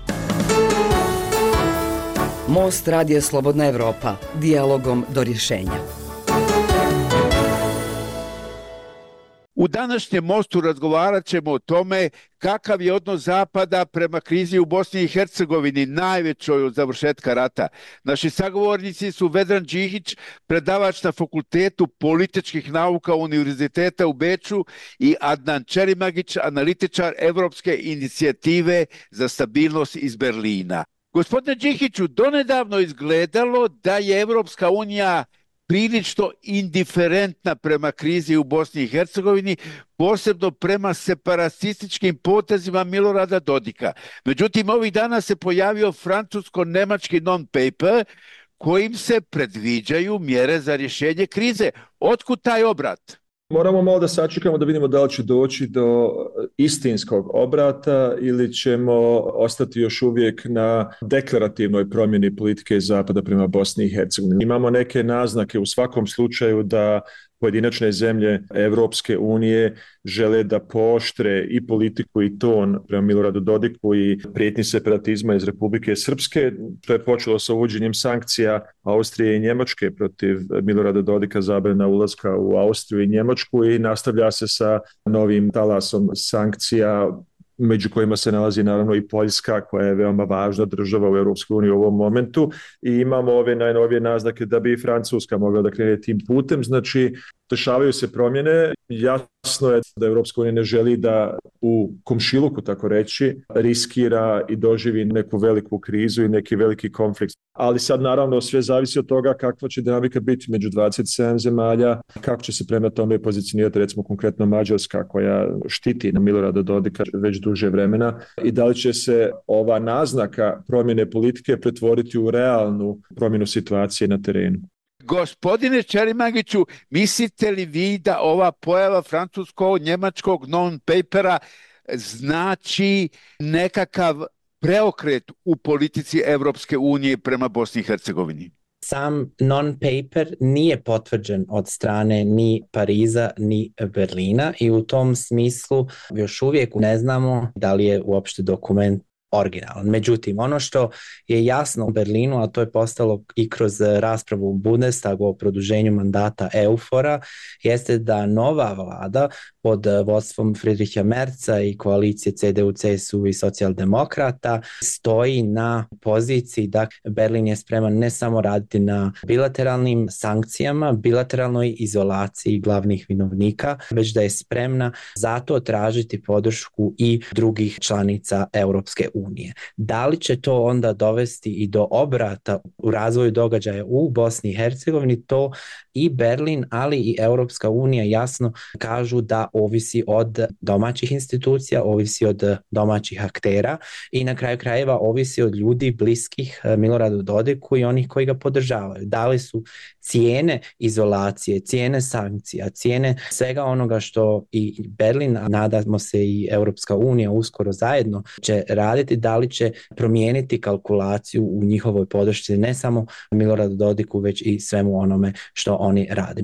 Most Radija Slobodna Evropa. Dijalogom do rješenja. U današnjem Mostu razgovarat ćemo o tome kakav je odnos Zapada prema krizi u Bosni i Hercegovini, najvećoj od završetka rata. Naši sagovornici su Vedran Džihić, predavač na Fakultetu političkih nauka Univerziteta u Beču, i Adnan Ćerimagić, analitičar Evropske inicijative za stabilnost iz Berlina. Gospodine Džihiću, donedavno izgledalo da je Evropska unija prilično indiferentna prema krizi u Bosni i Hercegovini, posebno prema separatističkim potezima Milorada Dodika. Međutim, ovih dana se pojavio francusko-nemački non-paper kojim se predviđaju mjere za rješenje krize. Otkud taj obrat? Moramo malo da sačekamo da vidimo da li će doći do istinskog obrata ili ćemo ostati još uvijek na deklarativnoj promjeni politike Zapada prema Bosni i Hercegovini. Imamo neke naznake u svakom slučaju da pojedinačne zemlje Evropske unije žele da pooštre i politiku i ton prema Miloradu Dodiku i prijetnji separatizma iz Republike Srpske. To je počelo sa uvođenjem sankcija Austrije i Njemačke protiv Milorada Dodika, zabrana ulaska u Austriju i Njemačku, i nastavlja se sa novim talasom sankcija, među kojima se nalazi naravno i Poljska, koja je veoma važna država u Europskoj uniji u ovom momentu, i imamo ove najnovije naznake da bi i Francuska mogla da krene tim putem. Znači, dešavaju se promjene. Jasno je da Europska unija ne želi da u komšiluku, tako reći, riskira i doživi neku veliku krizu i neki veliki konflikt. Ali sad naravno sve zavisi od toga kakva će dinamika biti među 27 zemalja, kako će se prema tome pozicionirati recimo konkretno Mađarska, koja štiti na Milorada Dodika već duže vremena, i da li će se ova naznaka promjene politike pretvoriti u realnu promjenu situacije na terenu. Gospodine Ćerimagiću, mislite li vi da ova pojava francusko-njemačkog non-papera znači nekakav preokret u politici Evropske unije prema Bosni i Hercegovini? Sam non-paper nije potvrđen od strane ni Pariza ni Berlina i u tom smislu još uvijek ne znamo da li je uopšte dokument originalan. Međutim, ono što je jasno u Berlinu, a to je postalo i kroz raspravu u Bundestagu o produženju mandata EUFOR-a, jeste da nova vlada pod vodstvom Friedricha Merza i koalicije CDU, CSU i socijaldemokrata stoji na poziciji da Berlin je spreman ne samo raditi na bilateralnim sankcijama, bilateralnoj izolaciji glavnih vinovnika, već da je spremna zato tražiti podršku i drugih članica Europske unije. Da li će to onda dovesti i do obrata u razvoju događaja u Bosni i Hercegovini, to i Berlin, ali i Europska unija jasno kažu da ovisi od domaćih institucija, ovisi od domaćih aktera i na kraju krajeva ovisi od ljudi bliskih Miloradu Dodiku i onih koji ga podržavaju. Da li su cijene izolacije, cijene sankcija, cijene svega onoga što i Berlin, a nadamo se i Europska unija uskoro zajedno će raditi, da li će promijeniti kalkulaciju u njihovoj podršci ne samo Miloradu Dodiku, već i svemu onome što oni rade.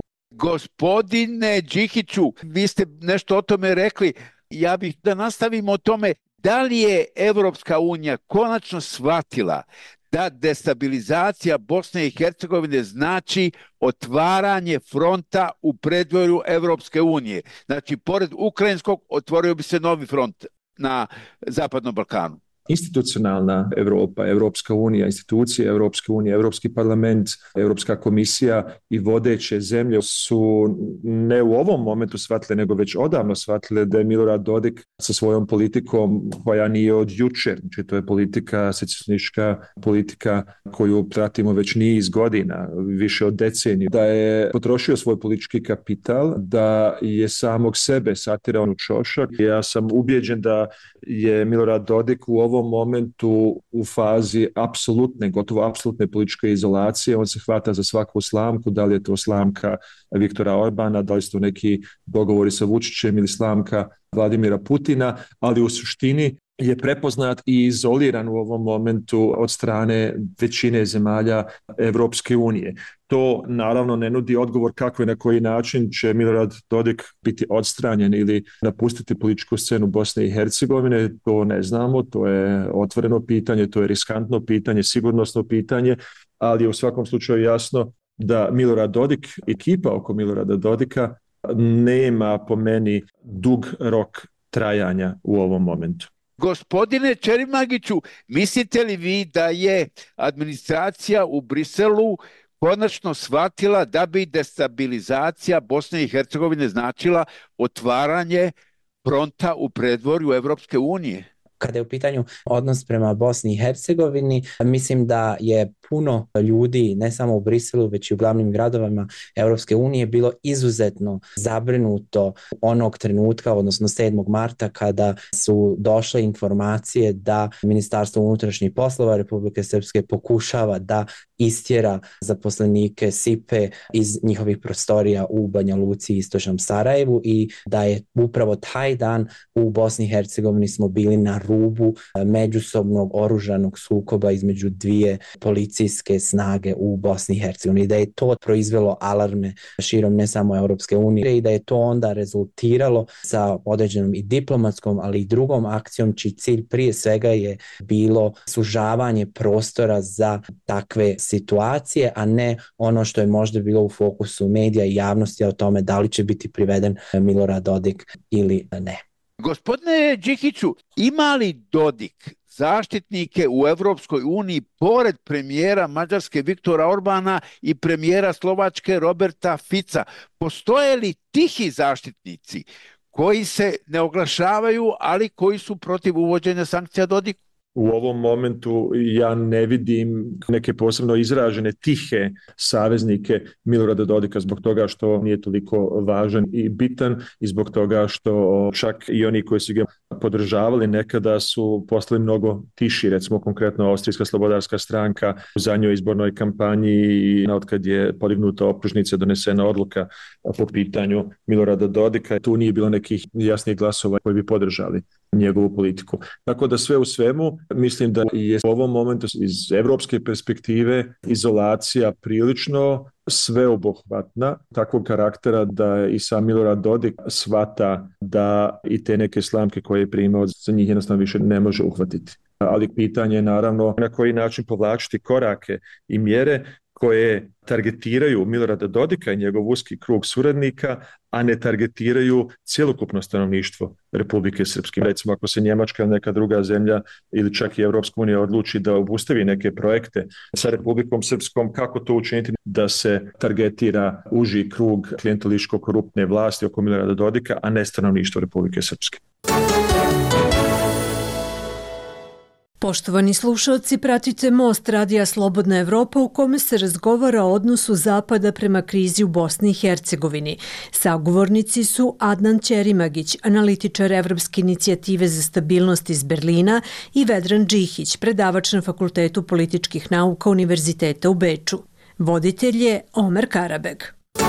Gospodine Đikiću, vi ste nešto o tome rekli. Ja bih da nastavimo o tome. Da li je Evropska unija konačno shvatila da destabilizacija Bosne i Hercegovine znači otvaranje fronta u predvorju Evropske unije? Znači, pored ukrajinskog otvorio bi se novi front na Zapadnom Balkanu. Institucionalna Europa, Europska unija, institucije Europske unije, Europski parlament, Europska komisija i vodeće zemlje su ne u ovom momentu shvatile, nego već odavno shvatile da je Milorad Dodik sa svojom politikom koja nije od jučer, znači to je politika, secesionistička politika koju pratimo već niz godina, više od deceniju, da je potrošio svoj politički kapital, da je samog sebe satirao u čošak. Ja sam ubijeđen da je Milorad Dodik u ovom momentu u fazi gotovo apsolutne političke izolacije. On se hvata za svaku slamku, da li je to slamka Viktora Orbana, da li su to neki dogovori sa Vučićem ili slamka Vladimira Putina, ali u suštini je prepoznat i izoliran u ovom momentu od strane većine zemalja Evropske unije. To naravno ne nudi odgovor kako i na koji način će Milorad Dodik biti odstranjen ili napustiti političku scenu Bosne i Hercegovine. To ne znamo, to je otvoreno pitanje, to je riskantno pitanje, sigurnosno pitanje, ali je u svakom slučaju jasno da Milorad Dodik, ekipa oko Milorada Dodika nema po meni dug rok trajanja u ovom momentu. Gospodine Čerimagiću, mislite li vi da je administracija u Briselu konačno shvatila da bi destabilizacija Bosne i Hercegovine značila otvaranje fronta u predvorju Evropske unije? Kada je u pitanju odnos prema Bosni i Hercegovini, mislim da je puno ljudi, ne samo u Briselu, već i u glavnim gradovima Europske unije, bilo izuzetno zabrinuto onog trenutka, odnosno 7. marta, kada su došle informacije da Ministarstvo unutrašnjih poslova Republike Srpske pokušava da istjera zaposlenike SIPE iz njihovih prostorija u Banja Luci i istočnom Sarajevu i da je upravo taj dan u Bosni i Hercegovini smo bili na rubu međusobnog oružanog sukoba između dvije policijske snage u Bosni i Hercegovini, da je to proizvelo alarme širom ne samo Europske unije i da je to onda rezultiralo sa određenom i diplomatskom, ali i drugom akcijom čiji cilj prije svega je bilo sužavanje prostora za takve situacije, a ne ono što je možda bilo u fokusu medija i javnosti o tome da li će biti priveden Milorad Dodik ili ne. Gospodine Đikiću, ima li Dodik zaštitnike u Evropskoj uniji pored premijera Mađarske Viktora Orbana i premijera Slovačke Roberta Fica? Postoje li tihi zaštitnici koji se ne oglašavaju, ali koji su protiv uvođenja sankcija Dodiku? U ovom momentu ja ne vidim neke posebno izražene tihe saveznike Milorada Dodika zbog toga što nije toliko važan i bitan i zbog toga što čak i oni koji su ga podržavali nekada su postali mnogo tiši, recimo konkretno Austrijska slobodarska stranka u zadnjoj izbornoj kampanji i otkad je podignuta optužnica, donesena odluka po pitanju Milorada Dodika. Tu nije bilo nekih jasnih glasova koji bi podržali njegovu politiku. Tako da sve u svemu mislim da je u ovom momentu iz evropske perspektive izolacija prilično sveobuhvatna, takvog karaktera da i sam Milorad Dodik shvata da i te neke slamke koje je primao za njih jednostavno više ne može uhvatiti. ali pitanje je naravno na koji način povlačiti korake i mjere koje targetiraju Milorada Dodika i njegov uski krug suradnika, a ne targetiraju cjelokupno stanovništvo Republike Srpske. Recimo, ako se Njemačka ili neka druga zemlja ili čak i Europska unija odluči da obustavi neke projekte sa Republikom Srpskom, kako to učiniti da se targetira uži krug klijentelističko-koruptne vlasti oko Milorada Dodika, a ne stanovništvo Republike Srpske. Poštovani slušalci, pratite Most Radija Slobodna Evropa u kome se razgovara o odnosu Zapada prema krizi u Bosni i Hercegovini. Sagovornici su Adnan Ćerimagić, analitičar Evropske inicijative za stabilnost iz Berlina, i Vedran Džihić, predavač na Fakultetu političkih nauka Univerziteta u Beču. Voditelj je Omer Karabeg.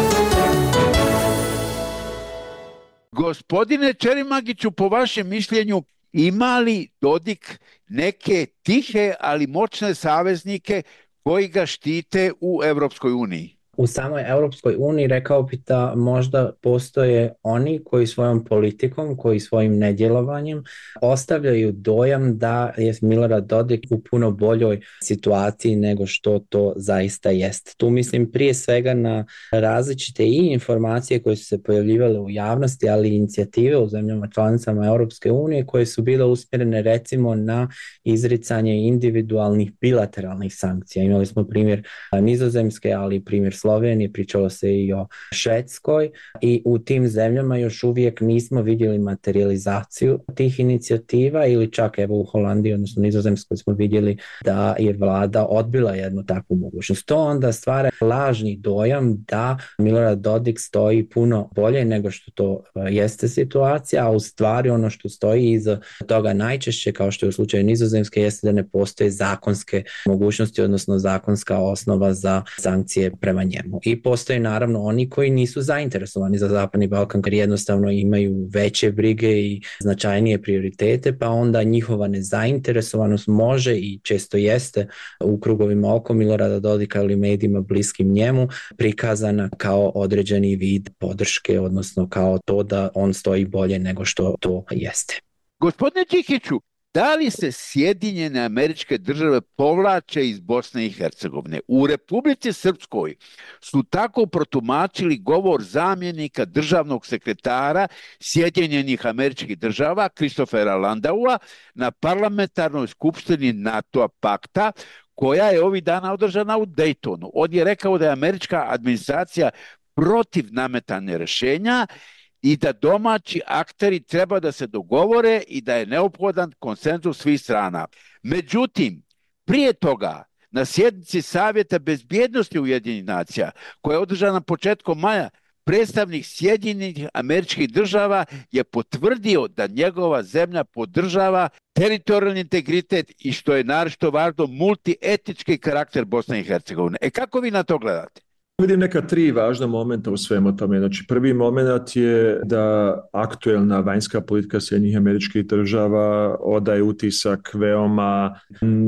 Gospodine Ćerimagiću, po vašem mišljenju, ima li Dodik neke tihe, ali moćne saveznike koji ga štite u Evropskoj uniji? U samoj Europskoj uniji rekao bi da možda postoje oni koji svojom politikom, koji svojim nedjelovanjem ostavljaju dojam da je Milorad Dodik u puno boljoj situaciji nego što to zaista jest. Tu mislim prije svega na različite i informacije koje su se pojavljivale u javnosti, ali i inicijative u zemljama članicama Europske unije koje su bile usmjerene recimo na izricanje individualnih bilateralnih sankcija. Imali smo primjer Nizozemske, ali i primjer Slovenije, pričalo se i o Švedskoj, i u tim zemljama još uvijek nismo vidjeli materializaciju tih inicijativa, ili čak evo u Holandiji, odnosno Nizozemskoj, smo vidjeli da je vlada odbila jednu takvu mogućnost. To onda stvara lažni dojam da Milorad Dodik stoji puno bolje nego što to jeste situacija, a u stvari ono što stoji iza toga najčešće, kao što je u slučaju Nizozemske, jeste da ne postoje zakonske mogućnosti, odnosno zakonska osnova za sankcije prema njemu. I postoje naravno oni koji nisu zainteresovani za Zapadni Balkan, jer jednostavno imaju veće brige i značajnije prioritete, pa onda njihova nezainteresovanost može i često jeste u krugovima oko Milorada Dodika ili medijima bliskim njemu prikazana kao određeni vid podrške, odnosno kao to da on stoji bolje nego što to jeste. Gospodine Čihiću, da li se Sjedinjene Američke Države povlače iz Bosne i Hercegovine? U Republici Srpskoj su tako protumačili govor zamjenika državnog sekretara Sjedinjenih Američkih Država Kristofera Landaua na parlamentarnoj skupštini NATO pakta, koja je ovih dana održana u Daytonu. On je rekao da je američka administracija protiv nametanja rješenja i da domaći akteri treba da se dogovore i da je neophodan konsenzus svih strana. Međutim, prije toga, na sjednici Savjeta bezbjednosti Ujedinjenih nacija, koja je održana početkom maja, predstavnik Sjedinjenih Američkih Država je potvrdio da njegova zemlja podržava teritorijalni integritet i, što je naročito važno, multietnički karakter Bosne i Hercegovine. Kako vi na to gledate? Vidim neka tri važna momenta u svemu tome. Znači, prvi moment je da aktuelna vanjska politika Sjedinjenih Američkih Država odaje utisak veoma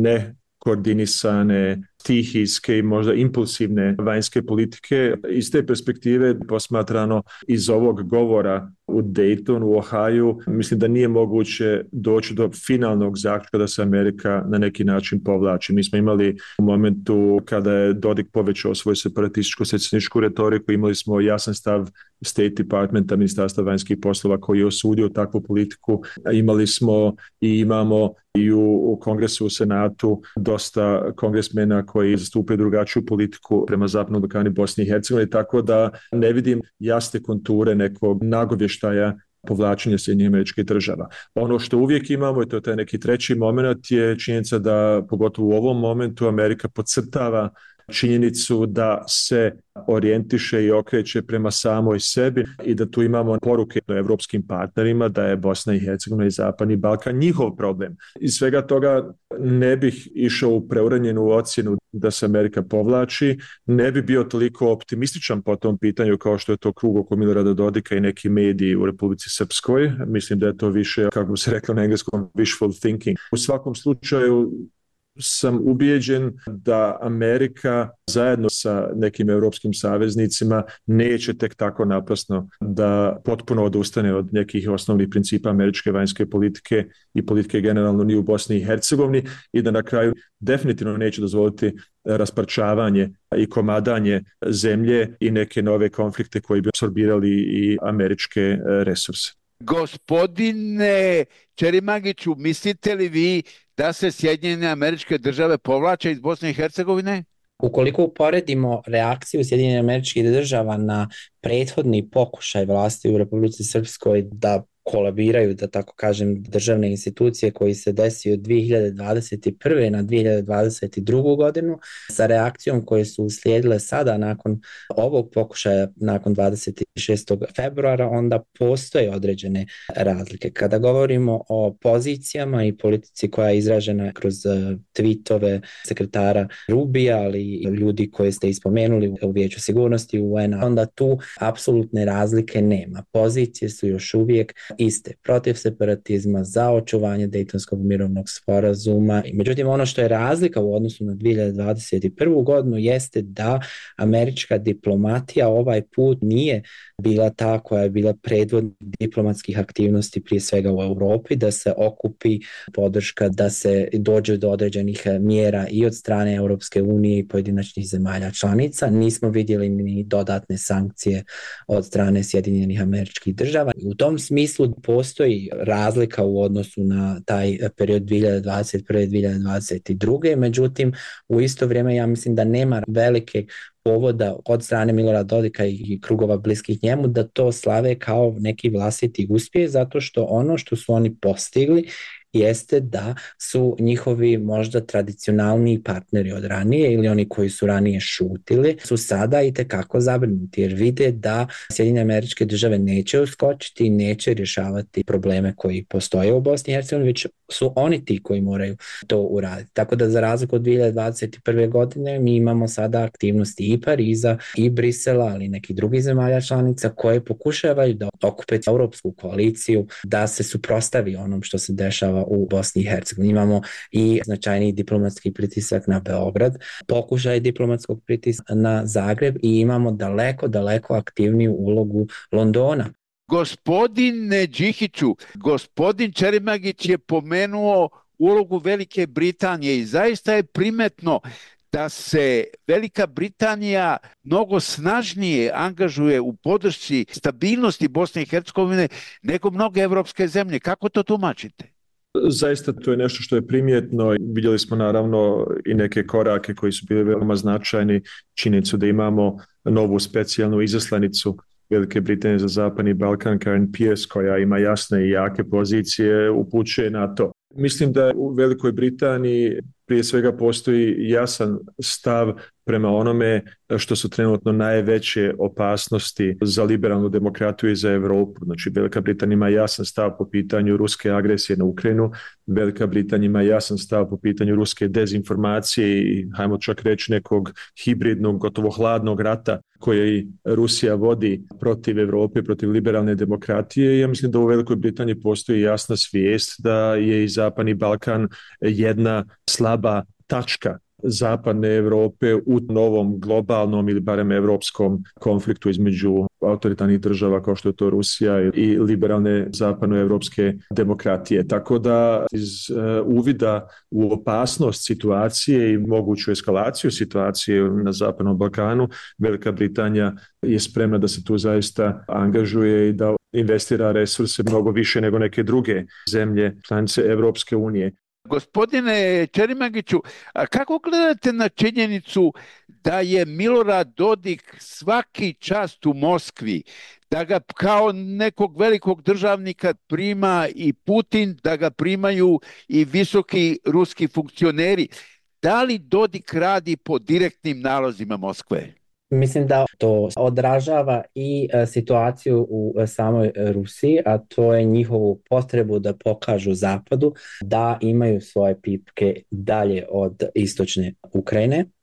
nekoordinisane, stihijske i možda impulsivne vanjske politike. Iz te perspektive, posmatrano iz ovog govora u Daytonu, u Ohaju, mislim da nije moguće doći do finalnog zaključka da se Amerika na neki način povlači. Mi smo imali u momentu kada je Dodik povećao svoju separatističko-secesionističku retoriku, imali smo jasan stav State Departmenta, Ministarstva vanjskih poslova, koji je osudio takvu politiku. Imali smo i imamo i u Kongresu, u Senatu, dosta kongresmena koji zastupaju drugačiju politiku prema Zapadnom Balkanu i Bosni i Hercegovini, tako da ne vidim jasne konture nekog nagovještaja povlačenja Sjedinjenih Američkih Država. Ono što uvijek imamo, i to je taj neki treći moment, je činjenica da, pogotovo u ovom momentu, Amerika podcrtava činjenicu da se orijentiše i okreće prema samoj sebi i da tu imamo poruke evropskim partnerima da je Bosna i Hercegovina i Zapadni Balkan njihov problem. Iz svega toga ne bih išao u preuranjenu ocjenu da se Amerika povlači, ne bi bio toliko optimističan po tom pitanju kao što je to krug oko Milorada Dodika i neki mediji u Republici Srpskoj. Mislim da je to više, kako se reklo na engleskom, wishful thinking. U svakom slučaju, sam ubijeđen da Amerika zajedno sa nekim europskim saveznicima neće tek tako naprasno da potpuno odustane od nekih osnovnih principa američke vanjske politike i politike generalno ni u Bosni i Hercegovini i da na kraju definitivno neće dozvoliti rasparčavanje i komadanje zemlje i neke nove konflikte koji bi apsorbirali i američke resurse. Gospodine Čerimagiću, mislite li vi da se Sjedinjene Američke Države povlače iz Bosne i Hercegovine? Ukoliko uporedimo reakciju Sjedinjenih Američkih Država na prethodni pokušaj vlasti u Republici Srpskoj da kolabiraju, da tako kažem, državne institucije koji se desio od 2021. na 2022. godinu sa reakcijom koje su uslijedile sada nakon ovog pokušaja, nakon 26. februara, onda postoje određene razlike. Kada govorimo o pozicijama i politici koja je izražena kroz tweetove sekretara Rubija, ali i ljudi koje ste ispomenuli u Vijeću sigurnosti UN-a, onda tu apsolutne razlike nema. Pozicije su još uvijek iste, protiv separatizma, za očuvanje Dejtonskog mirovnog sporazuma. Međutim, ono što je razlika u odnosu na 2021. godinu jeste da američka diplomatija ovaj put nije bila ta koja je bila predvodnik diplomatskih aktivnosti prije svega u Europi, da se okupi podrška, da se dođe do određenih mjera i od strane Europske unije i pojedinačnih zemalja članica. Nismo vidjeli ni dodatne sankcije od strane Sjedinjenih Američkih Država. U tom smislu postoji razlika u odnosu na taj period 2021-2022. Međutim, u isto vrijeme ja mislim da nema velike povoda od strane Milorada Dodika i krugova bliskih njemu da to slave kao neki vlastiti uspjeh, zato što ono što su oni postigli jeste da su njihovi možda tradicionalni partneri od ranije ili oni koji su ranije šutili su sada itekako zabrinuti jer vide da Sjedinjene Američke Države neće uskočiti i neće rješavati probleme koji postoje u Bosni i Hercegovini, već su oni ti koji moraju to uraditi. Tako da za razliku od 2021. godine mi imamo sada aktivnosti i Pariza i Brisela, ali i nekih drugih zemalja članica koje pokušavaju da okupe europsku koaliciju, da se suprotstavi onom što se dešava u Bosni i Hercegovini. Imamo i značajni diplomatski pritisak na Beograd, pokušaj diplomatskog pritiska na Zagreb i imamo daleko aktivniju ulogu Londona. Gospodine Đikiću, gospodin Čerimagić je pomenuo ulogu Velike Britanije i zaista je primetno da se Velika Britanija mnogo snažnije angažuje u podršci stabilnosti Bosne i Hercegovine nego mnoge evropske zemlje. Kako to tumačite? Zaista to je nešto što je primjetno. Vidjeli smo naravno i neke korake koji su bili veoma značajni. Činjenicu da imamo novu specijalnu izaslanicu Velike Britanije za Zapadni Balkan, Karen Pierce, koja ima jasne i jake pozicije, upućuje na to. Mislim da u Velikoj Britaniji prije svega postoji jasan stav prema onome što su trenutno najveće opasnosti za liberalnu demokratiju i za Europu. Znači, Velika Britanija ima jasan stav po pitanju ruske agresije na Ukrajinu, Velika Britanija ima jasan stav po pitanju ruske dezinformacije i, hajmo čak reći, nekog hibridnog, gotovo hladnog rata koji Rusija vodi protiv Europe, protiv liberalne demokratije. Ja mislim da u Velikoj Britaniji postoji jasna svijest da je i Zapadni Balkan jedna slaba tačka Zapadne Europe u novom globalnom ili barem europskom konfliktu između autoritarnih država kao što je to Rusija i liberalne zapadnoevropske demokratije. Tako da iz uvida u opasnost situacije i moguću eskalaciju situacije na Zapadnom Balkanu, Velika Britanija je spremna da se tu zaista angažuje i da investira resurse mnogo više nego neke druge zemlje članice Europske unije. Gospodine Čerimagiću, a kako gledate na činjenicu da je Milorad Dodik svaki čas u Moskvi, da ga kao nekog velikog državnika prima i Putin, da ga primaju i visoki ruski funkcioneri? Da li Dodik radi po direktnim nalozima Moskve? Mislim da to odražava i situaciju u samoj Rusiji, a to je njihovu potrebu da pokažu Zapadu da imaju svoje pipke dalje od istočne Ukrajine.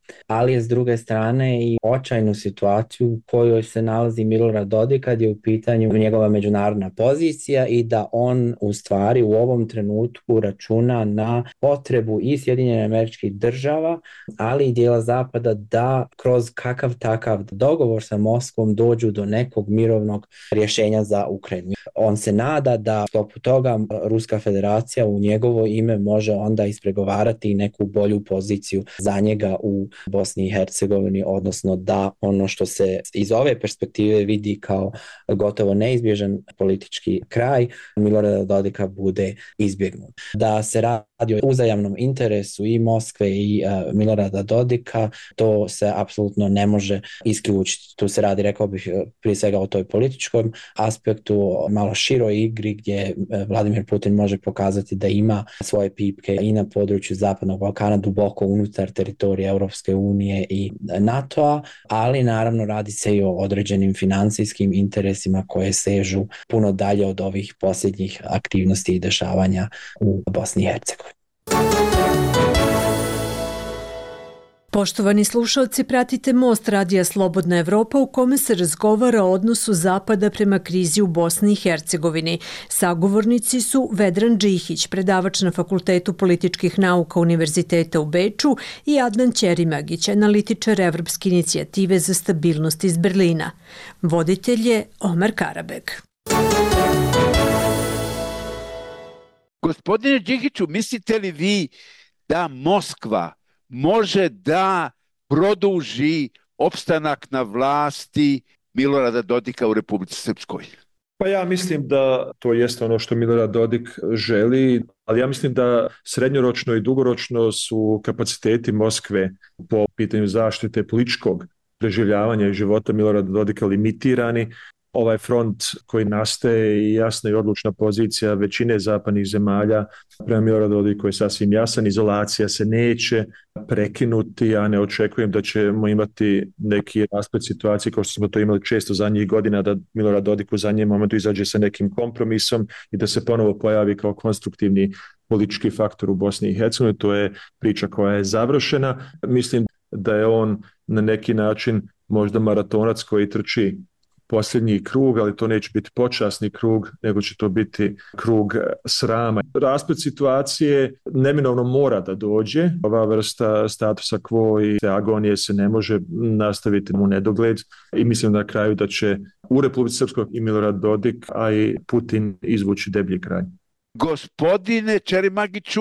ali je s druge strane i očajnu situaciju u kojoj se nalazi Milorad Dodik kad je u pitanju njegova međunarodna pozicija i da on u stvari u ovom trenutku računa na potrebu i Sjedinjenih Američkih Država, ali i dijela Zapada da kroz kakav takav dogovor sa Moskvom dođu do nekog mirovnog rješenja za Ukrajinu. On se nada da sklopu toga Ruska federacija u njegovo ime može onda ispregovarati neku bolju poziciju za njega u Bosni i Hercegovini, odnosno da ono što se iz ove perspektive vidi kao gotovo neizbježan politički kraj Milorada Dodika bude izbjegnut. Da se radi o uzajamnom interesu i Moskve i Milorada Dodika, to se apsolutno ne može isključiti. Tu se radi, rekao bih, prije svega o toj političkom aspektu, malo široj igri gdje Vladimir Putin može pokazati da ima svoje pipke i na području Zapadnog Balkana, duboko unutar teritorija Europske unije i NATO-a, ali naravno radi se i o određenim financijskim interesima koje sežu puno dalje od ovih posljednjih aktivnosti i dešavanja u Bosni i Hercegovini. Poštovani slušalci, pratite Most radija Slobodna Evropa u kome se razgovara o odnosu Zapada prema krizi u Bosni i Hercegovini. Sagovornici su Vedran Džihić, predavač na Fakultetu političkih nauka Univerziteta u Beču, i Adnan Ćerimagić, analitičar Evropske inicijative za stabilnost iz Berlina. Voditelj je Omer Karabeg. Gospodine Džihiću, mislite li vi da Moskva može da produži opstanak na vlasti Milorada Dodika u Republici Srpskoj? Pa ja mislim da to jeste ono što Milorad Dodik želi, ali ja mislim da srednjoročno i dugoročno su kapaciteti Moskve po pitanju zaštite političkog preživljavanja i života Milorada Dodika limitirani. Ovaj front koji nastaje i jasna i odlučna pozicija većine zapadnih zemalja prema Miloradu Dodiku je sasvim jasan. Izolacija se neće prekinuti, ja ne očekujem da ćemo imati neki rasplet situacije kao što smo to imali često zadnjih godina, da Milorad Dodik u zadnjem momentu izađe sa nekim kompromisom i da se ponovo pojavi kao konstruktivni politički faktor u Bosni i Hercegovini. To je priča koja je završena. Mislim da je on na neki način možda maratonac koji trči posljednji krug, ali to neće biti počasni krug, nego će to biti krug srama. Rasplet situacije neminovno mora da dođe. Ova vrsta statusa quo i te agonije se ne može nastaviti u nedogled i mislim na kraju da će u Republici Srpskoj i Milorad Dodik, a i Putin izvući deblji kraj. Gospodine Ćerimagiću,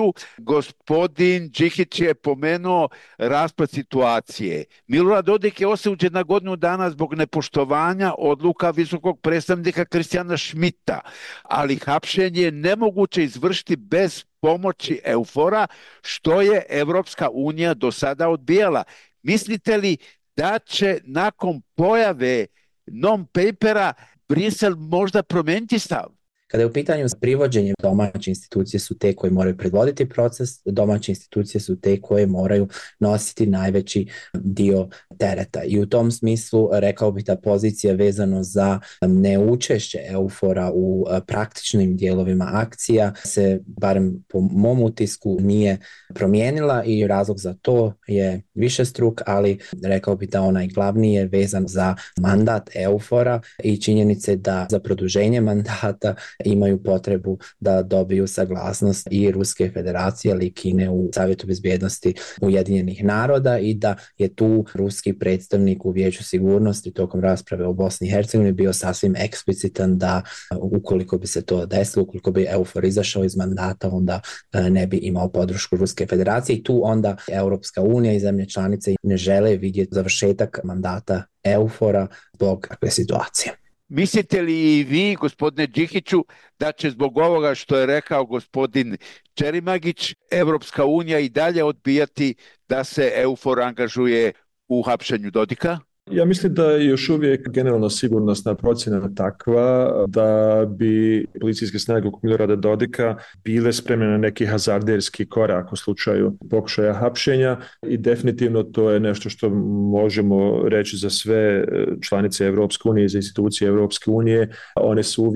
gospodin Džihić je pomenuo raspad situacije. Milorad Dodik je osuđen na godinu dana zbog nepoštovanja odluka visokog predstavnika Kristijana Šmita, ali hapšenje je nemoguće izvršiti bez pomoći EUFOR-a, što je Evropska unija do sada odbijala. Mislite li da će nakon pojave non-papera Brisel možda promijeniti stav? Kada je u pitanju privođenje, domaće institucije su te koje moraju predvoditi proces, domaće institucije su te koje moraju nositi najveći dio tereta. I u tom smislu rekao bih da pozicija vezano za neučešće EUFOR-a u praktičnim dijelovima akcija se, barem po mom utisku, nije promijenila i razlog za to je višestruk, ali rekao bih da onaj glavni je vezan za mandat EUFOR-a i činjenice da za produženje mandata imaju potrebu da dobiju saglasnost i Ruske federacije, ali i Kine u Savjetu bezbjednosti Ujedinjenih naroda i da je tu ruski predstavnik u Vijeću sigurnosti tokom rasprave o Bosni i Hercegovini bio sasvim eksplicitan da ukoliko bi se to desilo, ukoliko bi EUFOR izašao iz mandata, onda ne bi imao podršku Ruske federacije i tu onda Europska unija i zemlje članice ne žele vidjeti završetak mandata EUFOR-a zbog takve situacije. Mislite li i vi, gospodine Džihiću, da će zbog ovoga što je rekao gospodin Ćerimagić, Evropska unija i dalje odbijati da se EUFOR angažuje u hapšenju Dodika? Ja mislim da je još uvijek generalno sigurnosna procjena takva da bi policijske snage oko Milorada Dodika bile spremne na neki hazarderski korak u slučaju pokušaja hapšenja i definitivno to je nešto što možemo reći za sve članice Evropske unije i za institucije Evropske unije. One su uvijek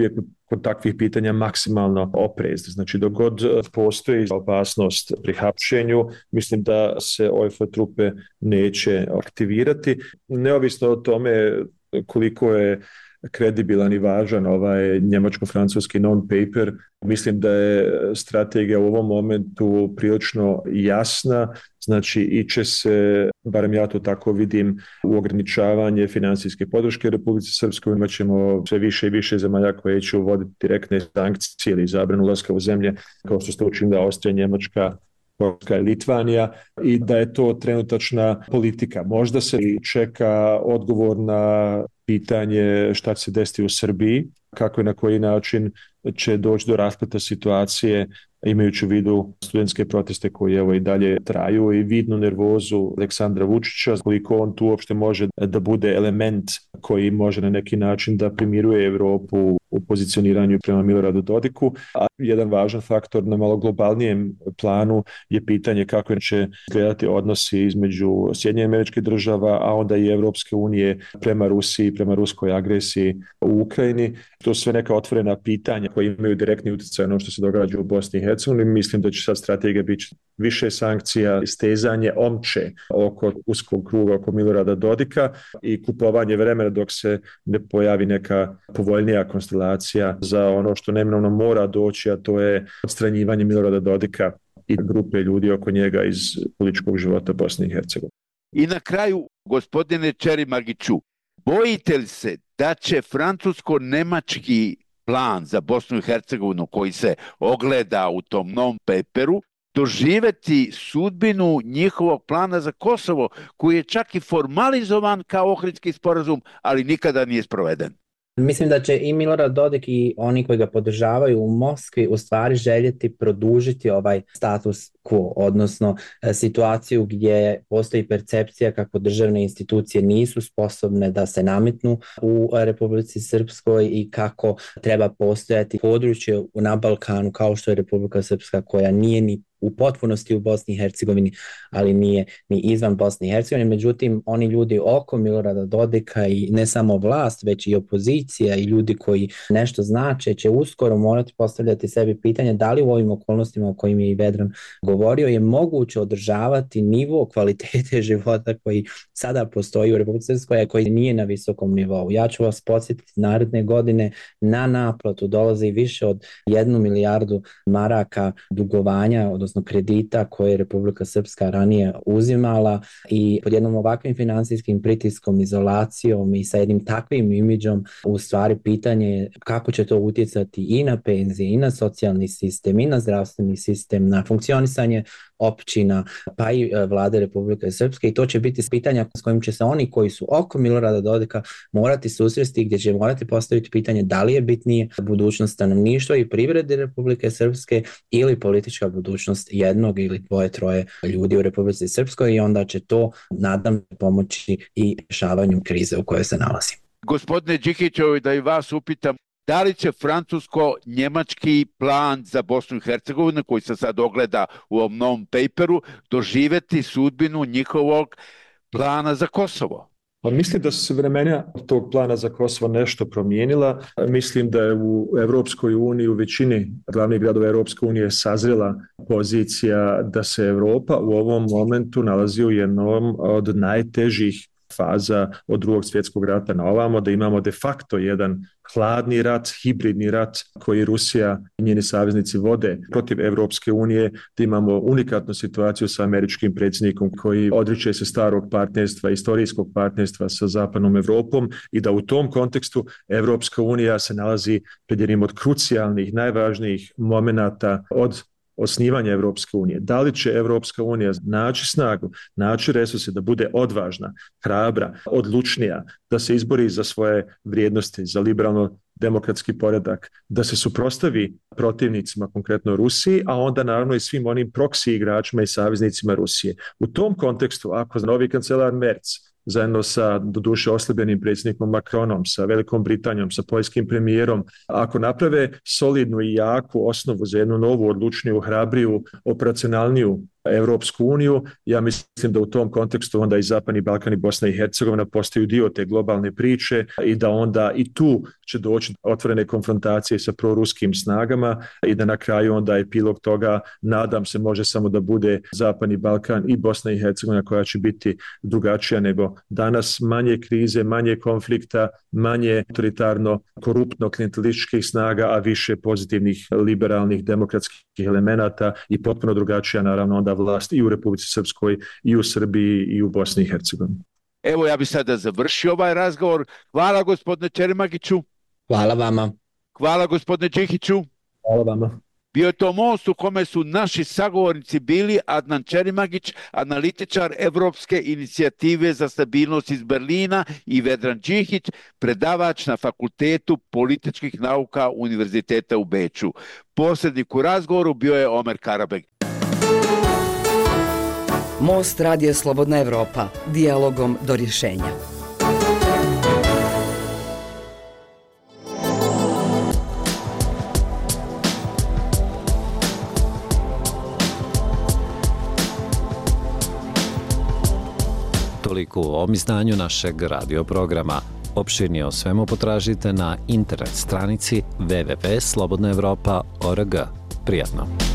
kod takvih pitanja maksimalno oprezni. Znači, dok god postoji opasnost pri hapšenju, mislim da se OFF trupe neće aktivirati. Neovisno o tome koliko je kredibilan i važan ovaj njemačko-francuski non-paper, mislim da je strategija u ovom momentu prilično jasna, znači iće se, barem ja to tako vidim, u ograničavanje financijske podrške Republici Srpskoj. Imat ćemo sve više i više zemalja koje će uvoditi direktne sankcije ili zabranu ulaska u zemlje, kao što ste učinili Austrija, Njemačka, Poljska i Litvanija, i da je to trenutačna politika. Možda se čeka odgovor na pitanje šta će se desiti u Srbiji, kako i na koji način će doći do raspleta situacije, imajući u vidu studentske proteste koji evo i dalje traju i vidnu nervozu Aleksandra Vučića, koliko on tu uopšte može da bude element koji može na neki način da primiruje Evropu u pozicioniranju prema Miloradu Dodiku. A jedan važan faktor na malo globalnijem planu je pitanje kako će izgledati odnosi između Sjedinjenih Američkih Država, a onda i Evropske unije prema Rusiji, prema ruskoj agresiji u Ukrajini. To su sve neka otvorena pitanja koji imaju direktni utjecaj na ono što se događa u Bosni i Hercegovini. Mislim da će sad strategija biti više sankcija, stezanje omče oko uskog kruga oko Milorada Dodika i kupovanje vremena dok se ne pojavi neka povoljnija konstelacija za ono što neminovno mora doći, a to je odstranjivanje Milorada Dodika i grupe ljudi oko njega iz političkog života Bosne i Hercegovine. I na kraju, gospodine Čerimagiću, bojite li se da će francusko-nemački plan za Bosnu i Hercegovinu koji se ogleda u tom non-paperu doživeti sudbinu njihovog plana za Kosovo, koji je čak i formalizovan kao Ohridski sporazum, ali nikada nije sproveden? Mislim da će i Milorad Dodik i oni koji ga podržavaju u Moskvi u stvari željeti produžiti ovaj status quo, odnosno situaciju gdje postoji percepcija kako državne institucije nisu sposobne da se nametnu u Republici Srpskoj i kako treba postojati područje na Balkanu kao što je Republika Srpska, koja nije ni u potpunosti u Bosni i Hercegovini, ali nije ni izvan Bosne i Hercegovine. Međutim, oni ljudi oko Milorada Dodika i ne samo vlast, već i opozicija i ljudi koji nešto znače će uskoro morati postavljati sebi pitanje da li u ovim okolnostima o kojim je i Vedran govorio je moguće održavati nivo kvalitete života koji sada postoji u Republici Srpskoj, a koji nije na visokom nivou. Ja ću vas podsjetiti, naredne godine na naplatu dolazi više od 1 milijardu maraka dugovanja, odnosno kredita koje je Republika Srpska ranije uzimala, i pod jednom ovakvim finansijskim pritiskom, izolacijom i sa jednim takvim imidžom u stvari pitanje je kako će to utjecati i na penzije, i na socijalni sistem, i na zdravstveni sistem, na funkcionisanje općina, pa i vlade Republike Srpske, i to će biti pitanja s kojim će se oni koji su oko Milorada Dodika morati susresti, gdje će morati postaviti pitanje da li je bitnije budućnost stanovništva i privrede Republike Srpske ili politička budućnost jednog ili dvoje, troje ljudi u Republici Srpskoj, i onda će to, nadam, pomoći i rješavanju krize u kojoj se nalazi. Gospodine Đikićevo, da i vas upitam, da li će francusko-njemački plan za Bosnu i Hercegovinu, koji se sad ogleda u ovom non-paperu, doživjeti sudbinu njihovog plana za Kosovo? Pa mislim da su se vremena tog plana za Kosovo nešto promijenila. Mislim da je u Evropskoj uniji, u većini glavnih gradova Evropske unije sazrela pozicija da se Evropa u ovom momentu nalazi u jednom od najtežih faza od Drugog svjetskog rata na ovamo, da imamo de facto jedan hladni rat, hibridni rat koji Rusija i njeni saveznici vode protiv Evropske unije, da imamo unikatnu situaciju sa američkim predsjednikom koji odriče se starog partnerstva, istorijskog partnerstva sa zapadnom Evropom, i da u tom kontekstu Evropska unija se nalazi pred jednim od krucijalnih, najvažnijih momenata od osnivanja Evropske unije. Da li će Evropska unija naći snagu, naći resurse da bude odvažna, hrabra, odlučnija, da se izbori za svoje vrijednosti, za liberalno demokratski poredak, da se suprotstavi protivnicima, konkretno Rusiji, a onda naravno i svim onim proksi igračima i saveznicima Rusije. U tom kontekstu, ako novi kancelar Merz zajedno sa doduše oslabljenim predsjednikom Macronom, sa Velikom Britanijom, sa poljskim premijerom, ako naprave solidnu i jaku osnovu za jednu novu, odlučniju, hrabriju, operacionalniju Europsku uniju. Ja mislim da u tom kontekstu onda i Zapadni Balkan i Bosna i Hercegovina postaju dio te globalne priče i da onda i tu će doći otvorene konfrontacije sa proruskim snagama i da na kraju onda epilog toga, nadam se, može samo da bude Zapadni Balkan i Bosna i Hercegovina koja će biti drugačija nego danas. Manje krize, manje konflikta, manje autoritarno, koruptno, klijentelističkih snaga, a više pozitivnih, liberalnih, demokratskih elemenata i potpuno drugačija naravno onda vlast i u Republici Srpskoj, i u Srbiji, i u Bosni i Hercegovini. Evo, ja bih sada završio ovaj razgovor. Hvala gospodine Čerimagiću. Hvala vama. Hvala gospodine Đihiću. Hvala vama. Bio je to most u kome su naši sagovornici bili Adnan Čerimagić, analitičar Evropske inicijative za stabilnost iz Berlina, i Vedran Đihić, predavač na Fakultetu političkih nauka Univerziteta u Beču. Posrednik u razgovoru bio je Omer Karabeg. Most Radio Slobodna Evropa, dijalogom do rješenja. Toliko u ovom izdanju našeg radio programa. Opširnije o svemu potražite na internet stranici www.slobodnaevropa.org. Prijatno.